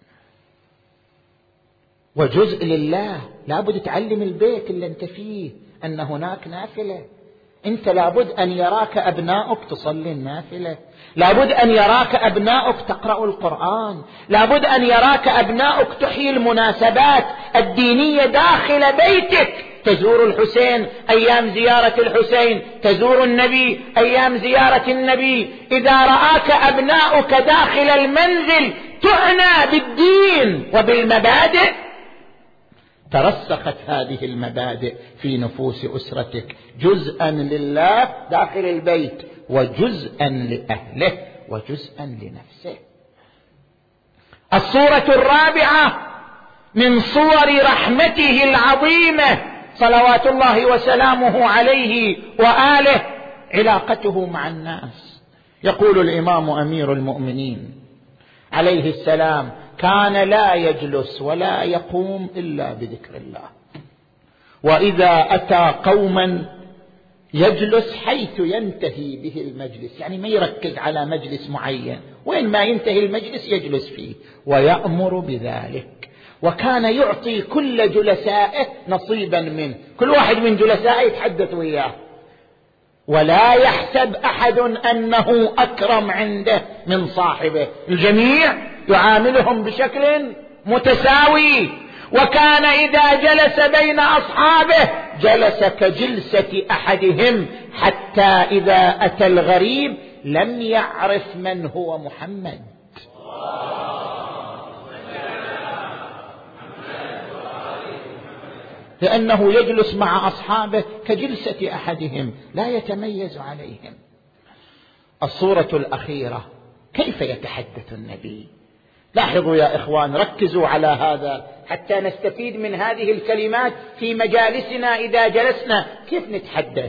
وجزء لله. لابد تعلم البيت اللي انت فيه أن هناك نافلة. انت لابد أن يراك أبناؤك تصلي النافلة، لابد أن يراك أبناؤك تقرأ القرآن، لابد أن يراك أبناؤك تحيي المناسبات الدينية داخل بيتك. تزور الحسين أيام زيارة الحسين، تزور النبي أيام زيارة النبي. إذا رآك أبناؤك داخل المنزل تعنى بالدين وبالمبادئ، ترسخت هذه المبادئ في نفوس أسرتك، جزءا لله داخل البيت وجزءا لأهله وجزءا لنفسه. الصورة الرابعة من صور رحمته العظيمة صلوات الله وسلامه عليه وآله: علاقته مع الناس. يقول الإمام أمير المؤمنين عليه السلام: كان لا يجلس ولا يقوم إلا بذكر الله، وإذا أتى قوما يجلس حيث ينتهي به المجلس، يعني ما يركز على مجلس معين، وين ما ينتهي المجلس يجلس فيه، ويأمر بذلك. وكان يعطي كل جلسائه نصيبا منه، كل واحد من جلسائه يتحدث وياه، ولا يحسب أحد أنه أكرم عنده من صاحبه، الجميع يعاملهم بشكل متساوي. وكان إذا جلس بين أصحابه جلس كجلسة أحدهم، حتى إذا أتى الغريب لم يعرف من هو محمد. لأنه يجلس مع أصحابه كجلسة أحدهم لا يتميز عليهم. الصورة الأخيرة كيف يتحدث النبي. لاحظوا يا إخوان، ركزوا على هذا حتى نستفيد من هذه الكلمات في مجالسنا إذا جلسنا كيف نتحدث.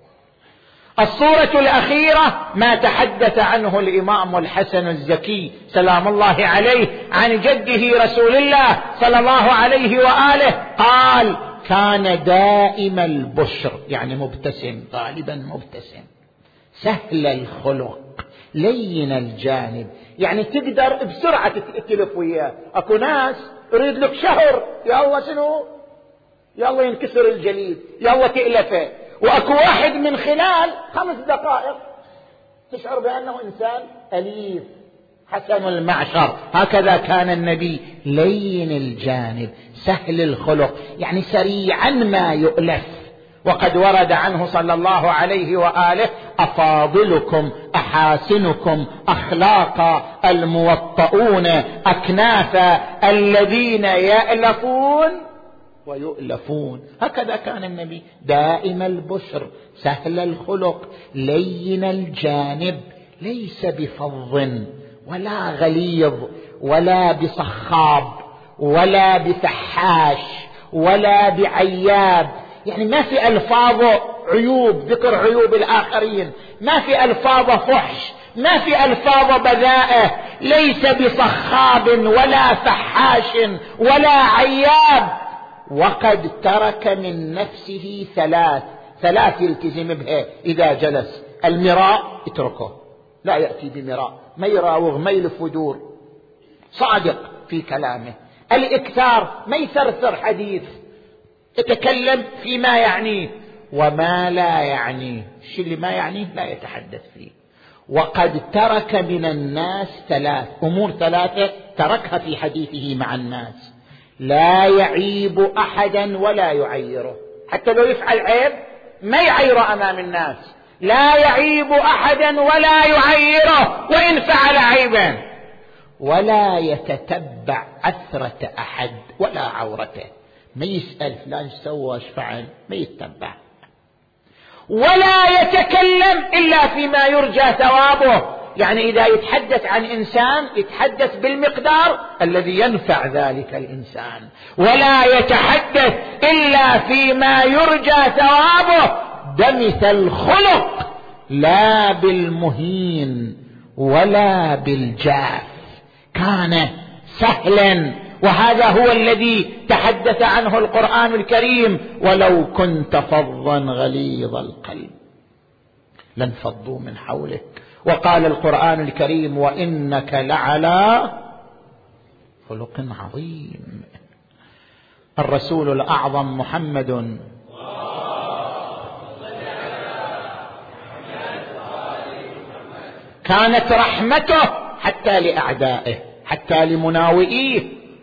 الصورة الأخيرة ما تحدث عنه الإمام الحسن الزكي سلام الله عليه عن جده رسول الله صلى الله عليه وآله، قال: كان دائم البشر، يعني مبتسم، غالبا مبتسم، سهل الخلق، لين الجانب، يعني تقدر بسرعة تتلف وياه. أكو ناس يريد لك شهر يلا شنو، يلا ينكسر الجليد، يلا تألفه، وأكو واحد من خلال 5 دقائق تشعر بأنه إنسان أليف حسن المعشر. هكذا كان النبي، لين الجانب، سهل الخلق، يعني سريعا ما يؤلف. وقد ورد عنه صلى الله عليه وآله: أفاضلكم أحاسنكم أخلاقا الموطؤون أكنافا الذين يألفون ويؤلفون. هكذا كان النبي، دائم البشر، سهل الخلق، لين الجانب، ليس بفظ ولا غليظ ولا بصخاب ولا بفحاش ولا بعياب، يعني ما في ألفاظ عيوب، ذكر عيوب الآخرين، ما في ألفاظ فحش، ما في ألفاظ بذاءة، ليس بصخاب ولا فحاش ولا عياب. وقد ترك من نفسه ثلاث يلتزم بها إذا جلس: المراء اتركه، لا يأتي بمراء، ما يراوغ، ما يلف ودور، صادق في كلامه. الإكثار، ما يثرثر حديث، يتكلم فيما يعنيه، وما لا يعنيه، الشيء اللي ما يعنيه لا يتحدث فيه. وقد ترك من الناس 3 أمور، 3 تركها في حديثه مع الناس: لا يعيب أحدا ولا يعيره، حتى لو يفعل عيب ما يعيره أمام الناس، لا يعيب أحدا ولا يعيره وإن فعل عيبا، ولا يتتبع عثرة أحد ولا عورته، ما يسأل فلان ايش سوى ايش فعل، ما يتبع. ولا يتكلم إلا فيما يرجى ثوابه، يعني إذا يتحدث عن إنسان يتحدث بالمقدار الذي ينفع ذلك الإنسان، ولا يتحدث إلا فيما يرجى ثوابه، دمث الخلق، لا بالمهين ولا بالجاف، كان سهلا. وهذا هو الذي تحدث عنه القرآن الكريم: ولو كنت فظا غليظ القلب لانفضوا من حولك. وقال القرآن الكريم: وإنك لعلى خلق عظيم. الرسول الأعظم محمد كانت رحمته حتى لأعدائه، حتى لمناوئيه.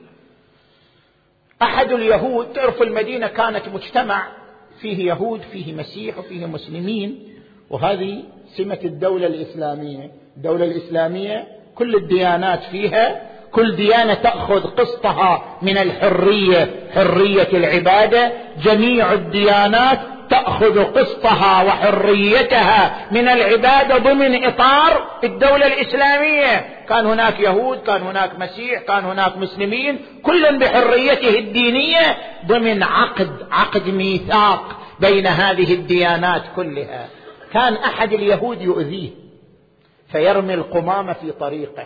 أحد اليهود، تعرف المدينة كانت مجتمع فيه يهود، فيه مسيح وفيه مسلمين، وهذه سمة الدولة الإسلامية. الدولة الإسلامية كل الديانات فيها، كل ديانة تأخذ قسطها من الحرية، حرية العبادة، جميع الديانات تأخذ قسطها وحريتها من العبادة ضمن إطار الدولة الإسلامية. كان هناك يهود، كان هناك مسيح، كان هناك مسلمين، كل بحريته الدينية ضمن عقد ميثاق بين هذه الديانات كلها. كان أحد اليهود يؤذيه فيرمي القمامة في طريقه.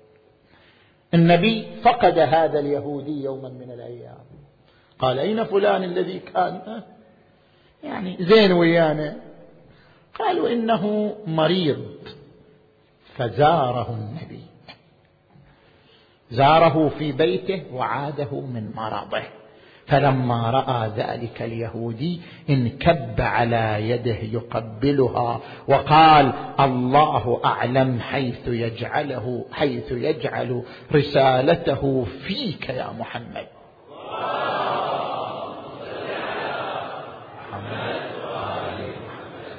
النبي فقد هذا اليهودي يوما من الأيام، قال: أين فلان الذي كان يعني زين ويانا؟ قالوا: إنه مريض. فزاره النبي، زاره في بيته وعاده من مرضه. فلما رأى ذلك اليهودي انكب على يده يقبلها وقال: الله أعلم حيث يجعل رسالته فيك يا محمد.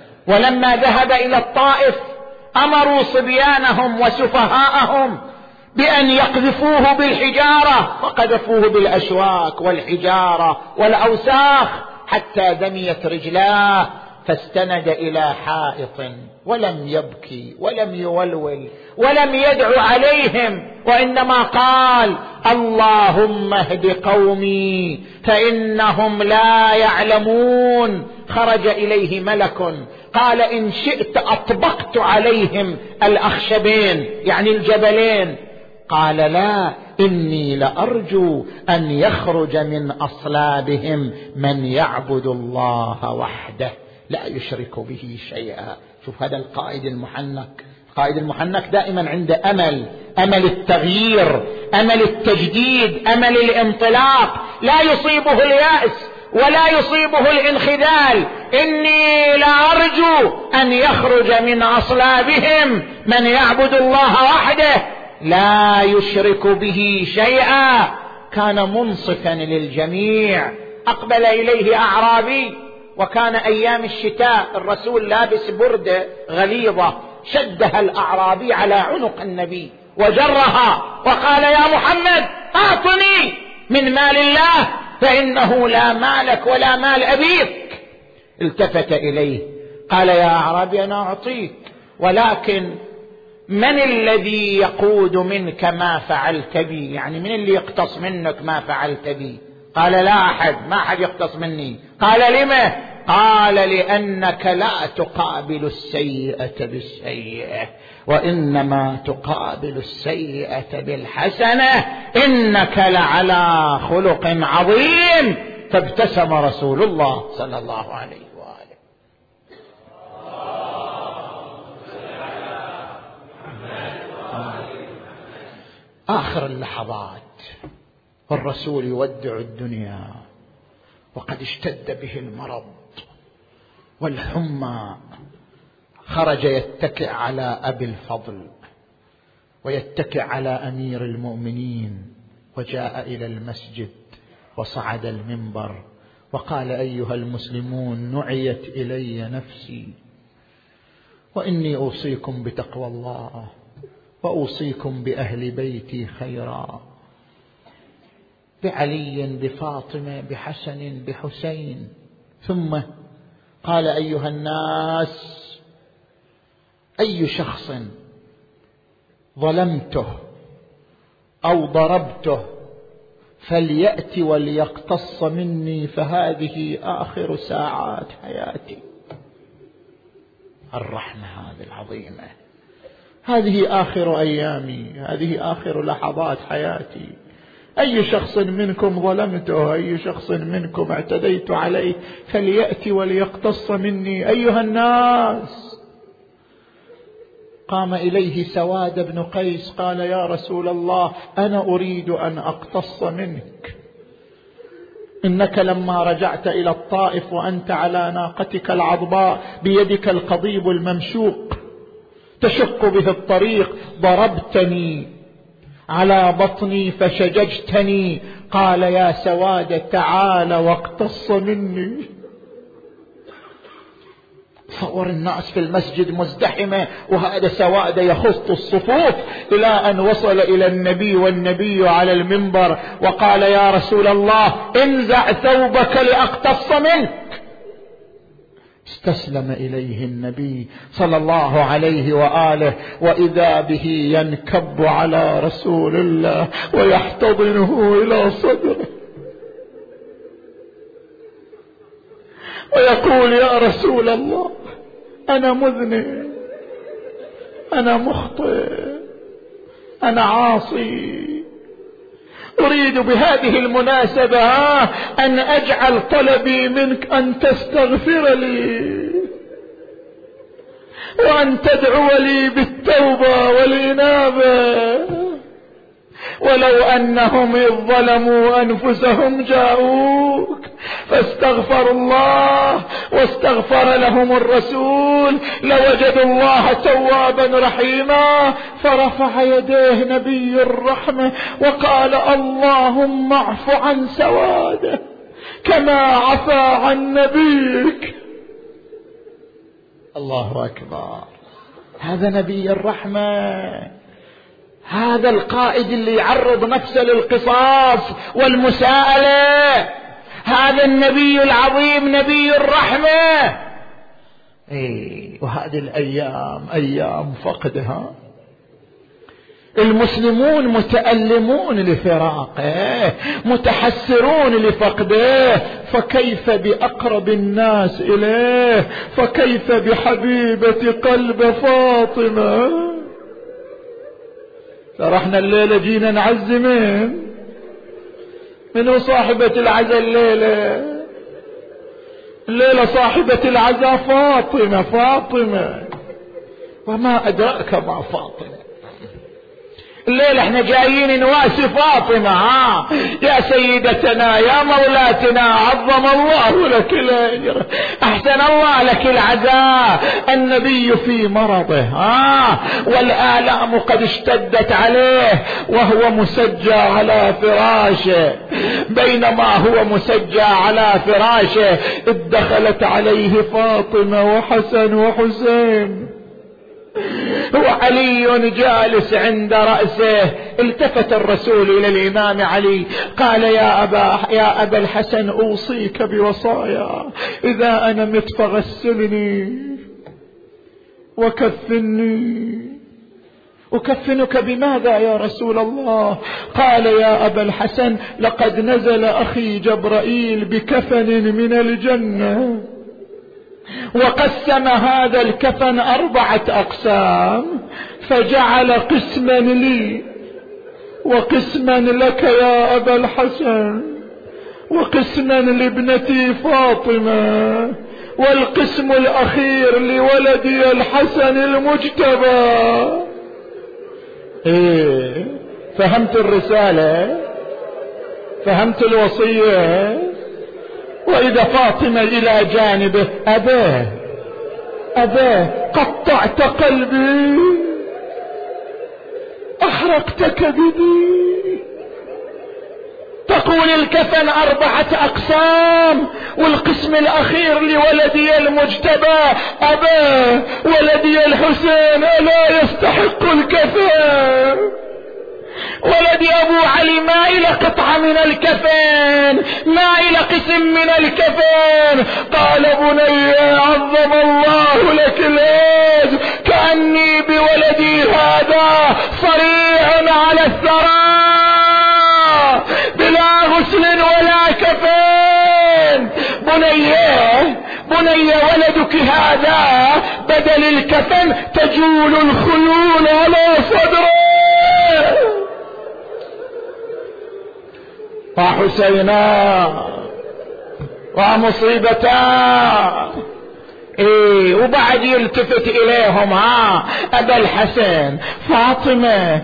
ولما ذهب إلى الطائف أمروا صبيانهم وسفهاءهم بأن يقذفوه بالحجارة، فقذفوه بالأشواك والحجارة والأوساخ حتى دميت رجلاه، فاستند إلى حائط ولم يبكي ولم يولول ولم يدعو عليهم، وإنما قال: اللهم اهد قومي فإنهم لا يعلمون. خرج إليه ملك قال: إن شئت أطبقت عليهم الأخشبين، يعني الجبلين. قال: لا، إني لأرجو أن يخرج من أصلابهم من يعبد الله وحده لا يشرك به شيئا. شوف هذا القائد المحنك. القائد المحنك دائما عنده أمل التغيير، أمل التجديد، أمل الانطلاق، لا يصيبه اليأس ولا يصيبه الانخذال. إني لأرجو أن يخرج من أصلابهم من يعبد الله وحده لا يشرك به شيئا. كان منصفا للجميع. أقبل إليه أعرابي، وكان أيام الشتاء، الرسول لابس بردة غليظة، شدها الأعرابي على عنق النبي وجرها وقال: يا محمد أعطني من مال الله فإنه لا مالك ولا مال أبيك. التفت إليه قال: يا أعرابي أنا أعطيك، ولكن من الذي يقود منك ما فعلت بي؟ يعني من اللي يقتص منك ما فعلت بي؟ قال: لا أحد، ما أحد يقتص مني. قال: لما؟ قال: لأنك لا تقابل السيئة بالسيئة، وإنما تقابل السيئة بالحسنة، إنك لعلى خلق عظيم. فابتسم رسول الله صلى الله عليه وآله. آخر اللحظات والرسول يودع الدنيا، وقد اشتد به المرض والحمى. خرج يتكئ على أبي الفضل ويتكئ على أمير المؤمنين، وجاء إلى المسجد وصعد المنبر وقال: أيها المسلمون، نعيت إلي نفسي، وإني أوصيكم بتقوى الله، وأوصيكم بأهل بيتي خيرا، بعلي، بفاطمة، بحسن، بحسين. ثم قال: أيها الناس، أي شخص ظلمته أو ضربته فليأتي وليقتص مني، فهذه آخر ساعات حياتي. الرحمة هذه العظيمة، هذه آخر أيامي، هذه آخر لحظات حياتي. أي شخص منكم ظلمته، أي شخص منكم اعتديت عليه، فليأتي وليقتص مني. أيها الناس. قام إليه سواد بن قيس قال: يا رسول الله، أنا أريد أن أقتص منك. إنك لما رجعت إلى الطائف وأنت على ناقتك العضباء بيدك القضيب الممشوق تشق به الطريق، ضربتني على بطني فشججتني. قال: يا سواد، تعال واقتص مني. تصور الناس في المسجد مزدحمة، وهذا سواد يخط الصفوف، إلى أن وصل إلى النبي، والنبي على المنبر، وقال: يا رسول الله، انزع ثوبك لأقتص منك. استسلم إليه النبي صلى الله عليه وآله، وإذا به ينكب على رسول الله ويحتضنه إلى صدره ويقول: يا رسول الله، أنا مذنب، أنا مخطئ، أنا عاصي، أريد بهذه المناسبة أن أجعل طلبي منك أن تستغفر لي وأن تدعو لي بالتوبة والإنابة. ولو أنهم إذ ظلموا أنفسهم جاءوك فاستغفروا الله واستغفر لهم الرسول لوجدوا الله توابا رحيما. فرفع يديه نبي الرحمة وقال: اللهم اعف عن سواده كما عفا عن نبيك. الله أكبر. هذا نبي الرحمة، هذا القائد اللي يعرض نفسه للقصاص والمساءلة، هذا النبي العظيم نبي الرحمة. وهذه الأيام أيام فقدها، المسلمون متألمون لفراقه، متحسرون لفقده، فكيف بأقرب الناس إليه، فكيف بحبيبة قلب فاطمة. فرحنا الليلة جينا نعزي منه صاحبة العزاء الليلة صاحبة العزاء فاطمة. وما أدراك ما فاطمة. الليلة احنا جايين نواسي فاطمة. يا سيدتنا يا مولاتنا، عظم الله لك الأجر، أحسن الله لك العزاء. النبي في مرضه والآلام قد اشتدت عليه وهو مسجى على فراشه. بينما هو مسجى على فراشه ادخلت عليه فاطمة وحسن وحسين وعلي جالس عند رأسه. التفت الرسول إلى الإمام علي قال: يا أبا الحسن، أوصيك بوصايا، إذا أنا مت فغسلني وكفني. أكفنك بماذا يا رسول الله؟ قال: يا أبا الحسن، لقد نزل أخي جبرائيل بكفن من الجنة، وقسم هذا الكفن 4 أقسام، فجعل قسما لي وقسما لك يا أبا الحسن وقسما لابنتي فاطمة، والقسم الأخير لولدي الحسن المجتبى. فهمت الرسالة؟ فهمت الوصية؟ وإذا فاطمة إلى جانبه: أباه، قطعت قلبي، أحرقت كبدي. تقول الكفن 4 أقسام، والقسم الأخير لولدي المجتبى. أباه، ولدي الحسين ألا يستحق الكفن؟ ولدي أبو علي ما إلى قطعة من الكفن، ما إلى قسم من الكفن. قال: بني، عظم الله لك الأجر، كأني بولدي هذا صريع على الثرى بلا غسل ولا كفن. بني، ولدك هذا بدل الكفن تجول الخيول على صدره. وحسينا ومصيبتا. وبعد يلتفت إليهم: أبا الحسن، فاطمة،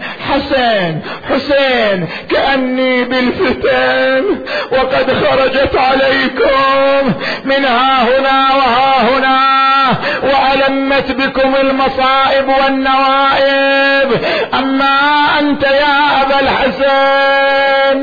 حسين، كأني بالفتن، وقد خرجت عليكم من هنا وهنا، وألمت بكم المصائب والنوائب. أما أنت يا أبا الحسن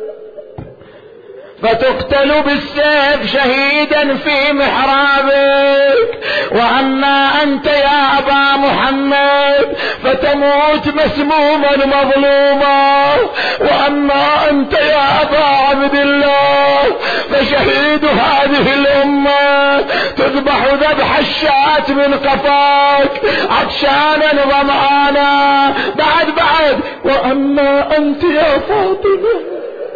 فتقتل بالسيف شهيدا في محرابك، وأما أنت يا أبا محمد فتموت مسموما مظلوما، وأما أنت يا أبا عبد الله فشهيد هذه الأمة، تذبح ذبح الشاة من قفاك عطشانا ظمآنا. بعد وأما أنت يا فاطمة.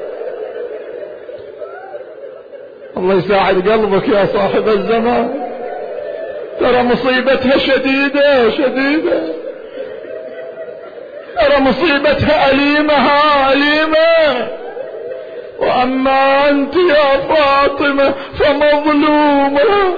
الله يساعد قلبك يا صاحب الزمان، ترى مصيبتها شديدة، ترى مصيبتها أليمة. وأما أنت يا فاطمة فمظلومة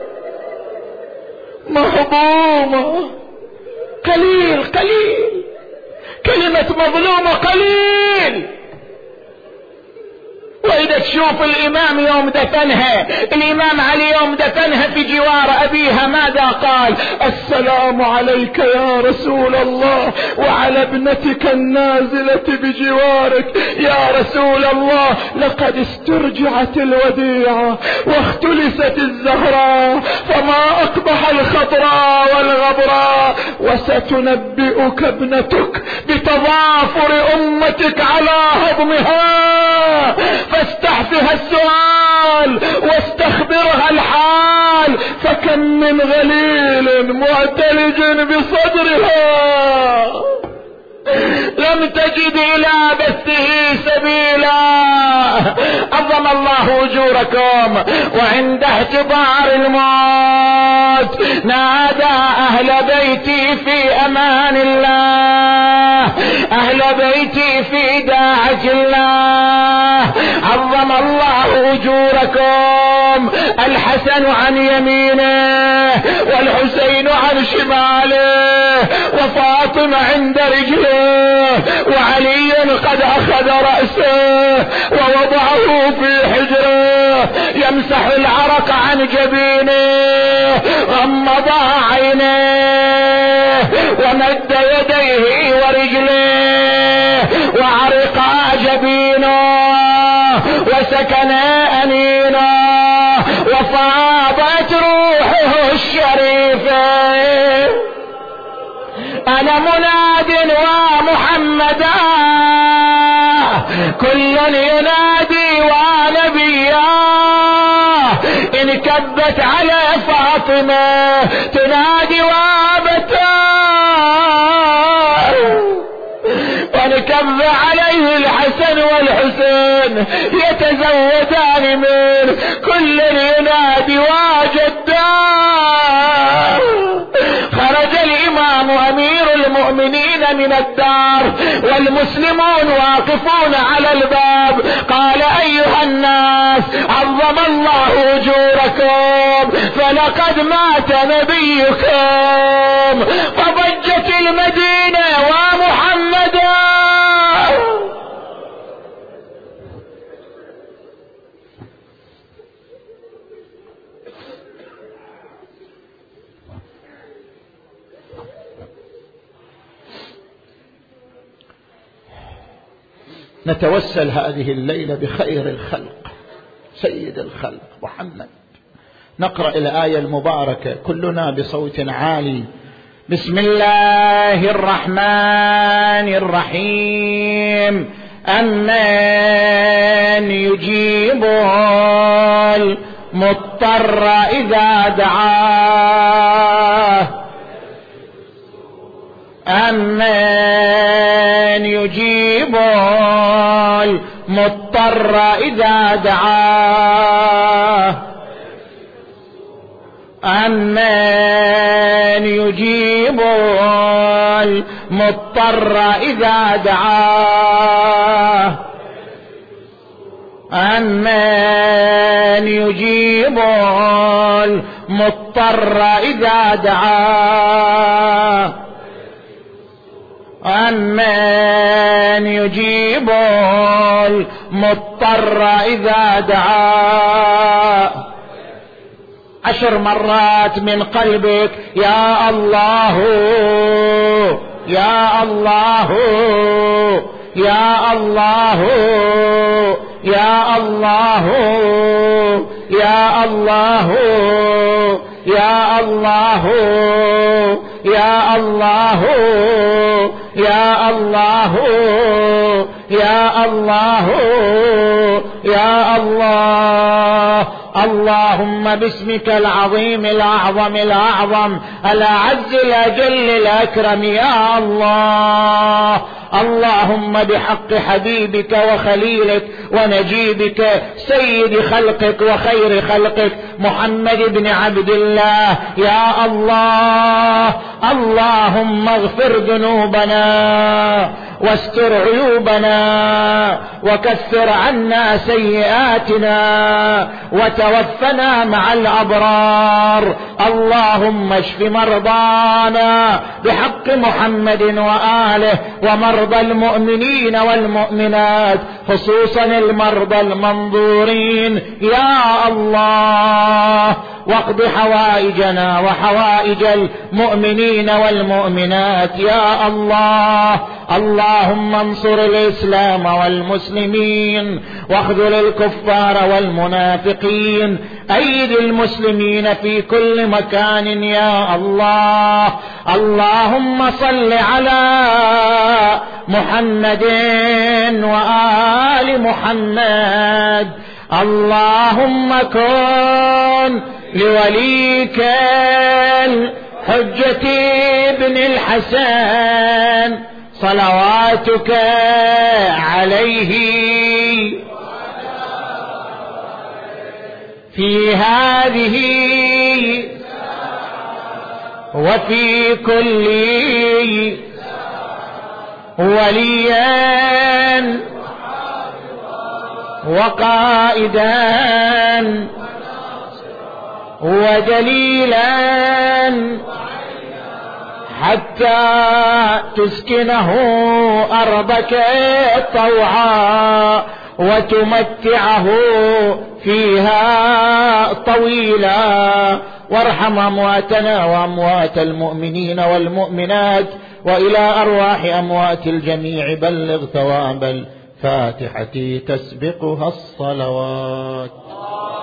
محظومة. قليل كلمة مظلومة قليل، وإذا تشوف الإمام يوم دفنها، الإمام علي يوم دفنها في جوار أبيها، ماذا قال؟ السلام عليك يا رسول الله وعلى ابنتك النازلة بجوارك. يا رسول الله لقد استرجعت الوديعة واختلست الزهراء، فما أقبح الخضراء والغبراء، وستنبئك ابنتك بتضافر أمتك على هضمها، فاستحفها السؤال واستخبرها الحال، فكم من غليل معتلج بصدرها لم تجد إلى بثه سبيلا. عظم الله أجوركم. وعند احتضار الموت نادى أهل بيتي في أمان الله، أهل بيتي في داعة الله. عظم الله أجوركم. الحسن عن يمينه والحسين عن شماله وفاطمة عند رجله، وعلي قد أخذ رأسه ووضعه في حجره يمسح العرق عن جبينه، غمض عينيه ومد يديه ورجليه وعرق جبينه وسكن أنينه وفاضت روحه الشريفة. أنا مناد ومحمدا كل ينادي ونبيا، إن كبت على فاطمة تنادي وابتا، ونكب عليه الحسن والحسين يتزودان من كل ينادي وجدا. خرج الإمام أمير المؤمنين من الدار والمسلمون واقفون على الباب، قال أيها الناس عظم الله أجوركم فلقد مات نبيكم. فضجت المدينة ومحمدا. نتوسل هذه الليلة بخير الخلق سيد الخلق محمد، نقرأ الآية المباركة كلنا بصوت عالي. بسم الله الرحمن الرحيم. أمن يجيب المضطر إذا دعاه، أمن يجيب المضطر إذا دعاه، أمن يجيب المضطر إذا دعاه، أمن يجيب المضطر إذا دعاه، أمن يجيب المضطر إذا دعاه. 10 مرات من قلبك يا الله يا الله يا الله يا الله يا الله يا الله يا الله يا الله يا الله يا الله. اللهم باسمك العظيم الأعظم الأعظم الأعز الأجل الأكرم يا الله. اللهم بحق حبيبك وخليلك ونجيبك سيد خلقك وخير خلقك محمد بن عبد الله يا الله. اللهم اغفر ذنوبنا واستر عيوبنا وكفر عنا سيئاتنا وتوفنا مع الأبرار. اللهم اشف مرضانا بحق محمد وآله ومرضى المؤمنين والمؤمنات خصوصا المرضى المنظورين يا الله، واقض حوائجنا وحوائج المؤمنين والمؤمنات يا الله. اللهم انصر الإسلام والمسلمين واخذل الكفار والمنافقين، أيد المسلمين في كل مكان يا الله. اللهم صل على محمد وآل محمد. اللهم كن لوليك الحجة ابن الحسن صلواتك عليه في هذه وفي كل وليا وقائدا ودليلا حتى تسكنه أرضك طوعا وتمتعه فيها طويلا. وارحم أمواتنا وأموات المؤمنين والمؤمنات، وإلى أرواح أموات الجميع بلغ ثواب الفاتحة تسبقها الصلوات.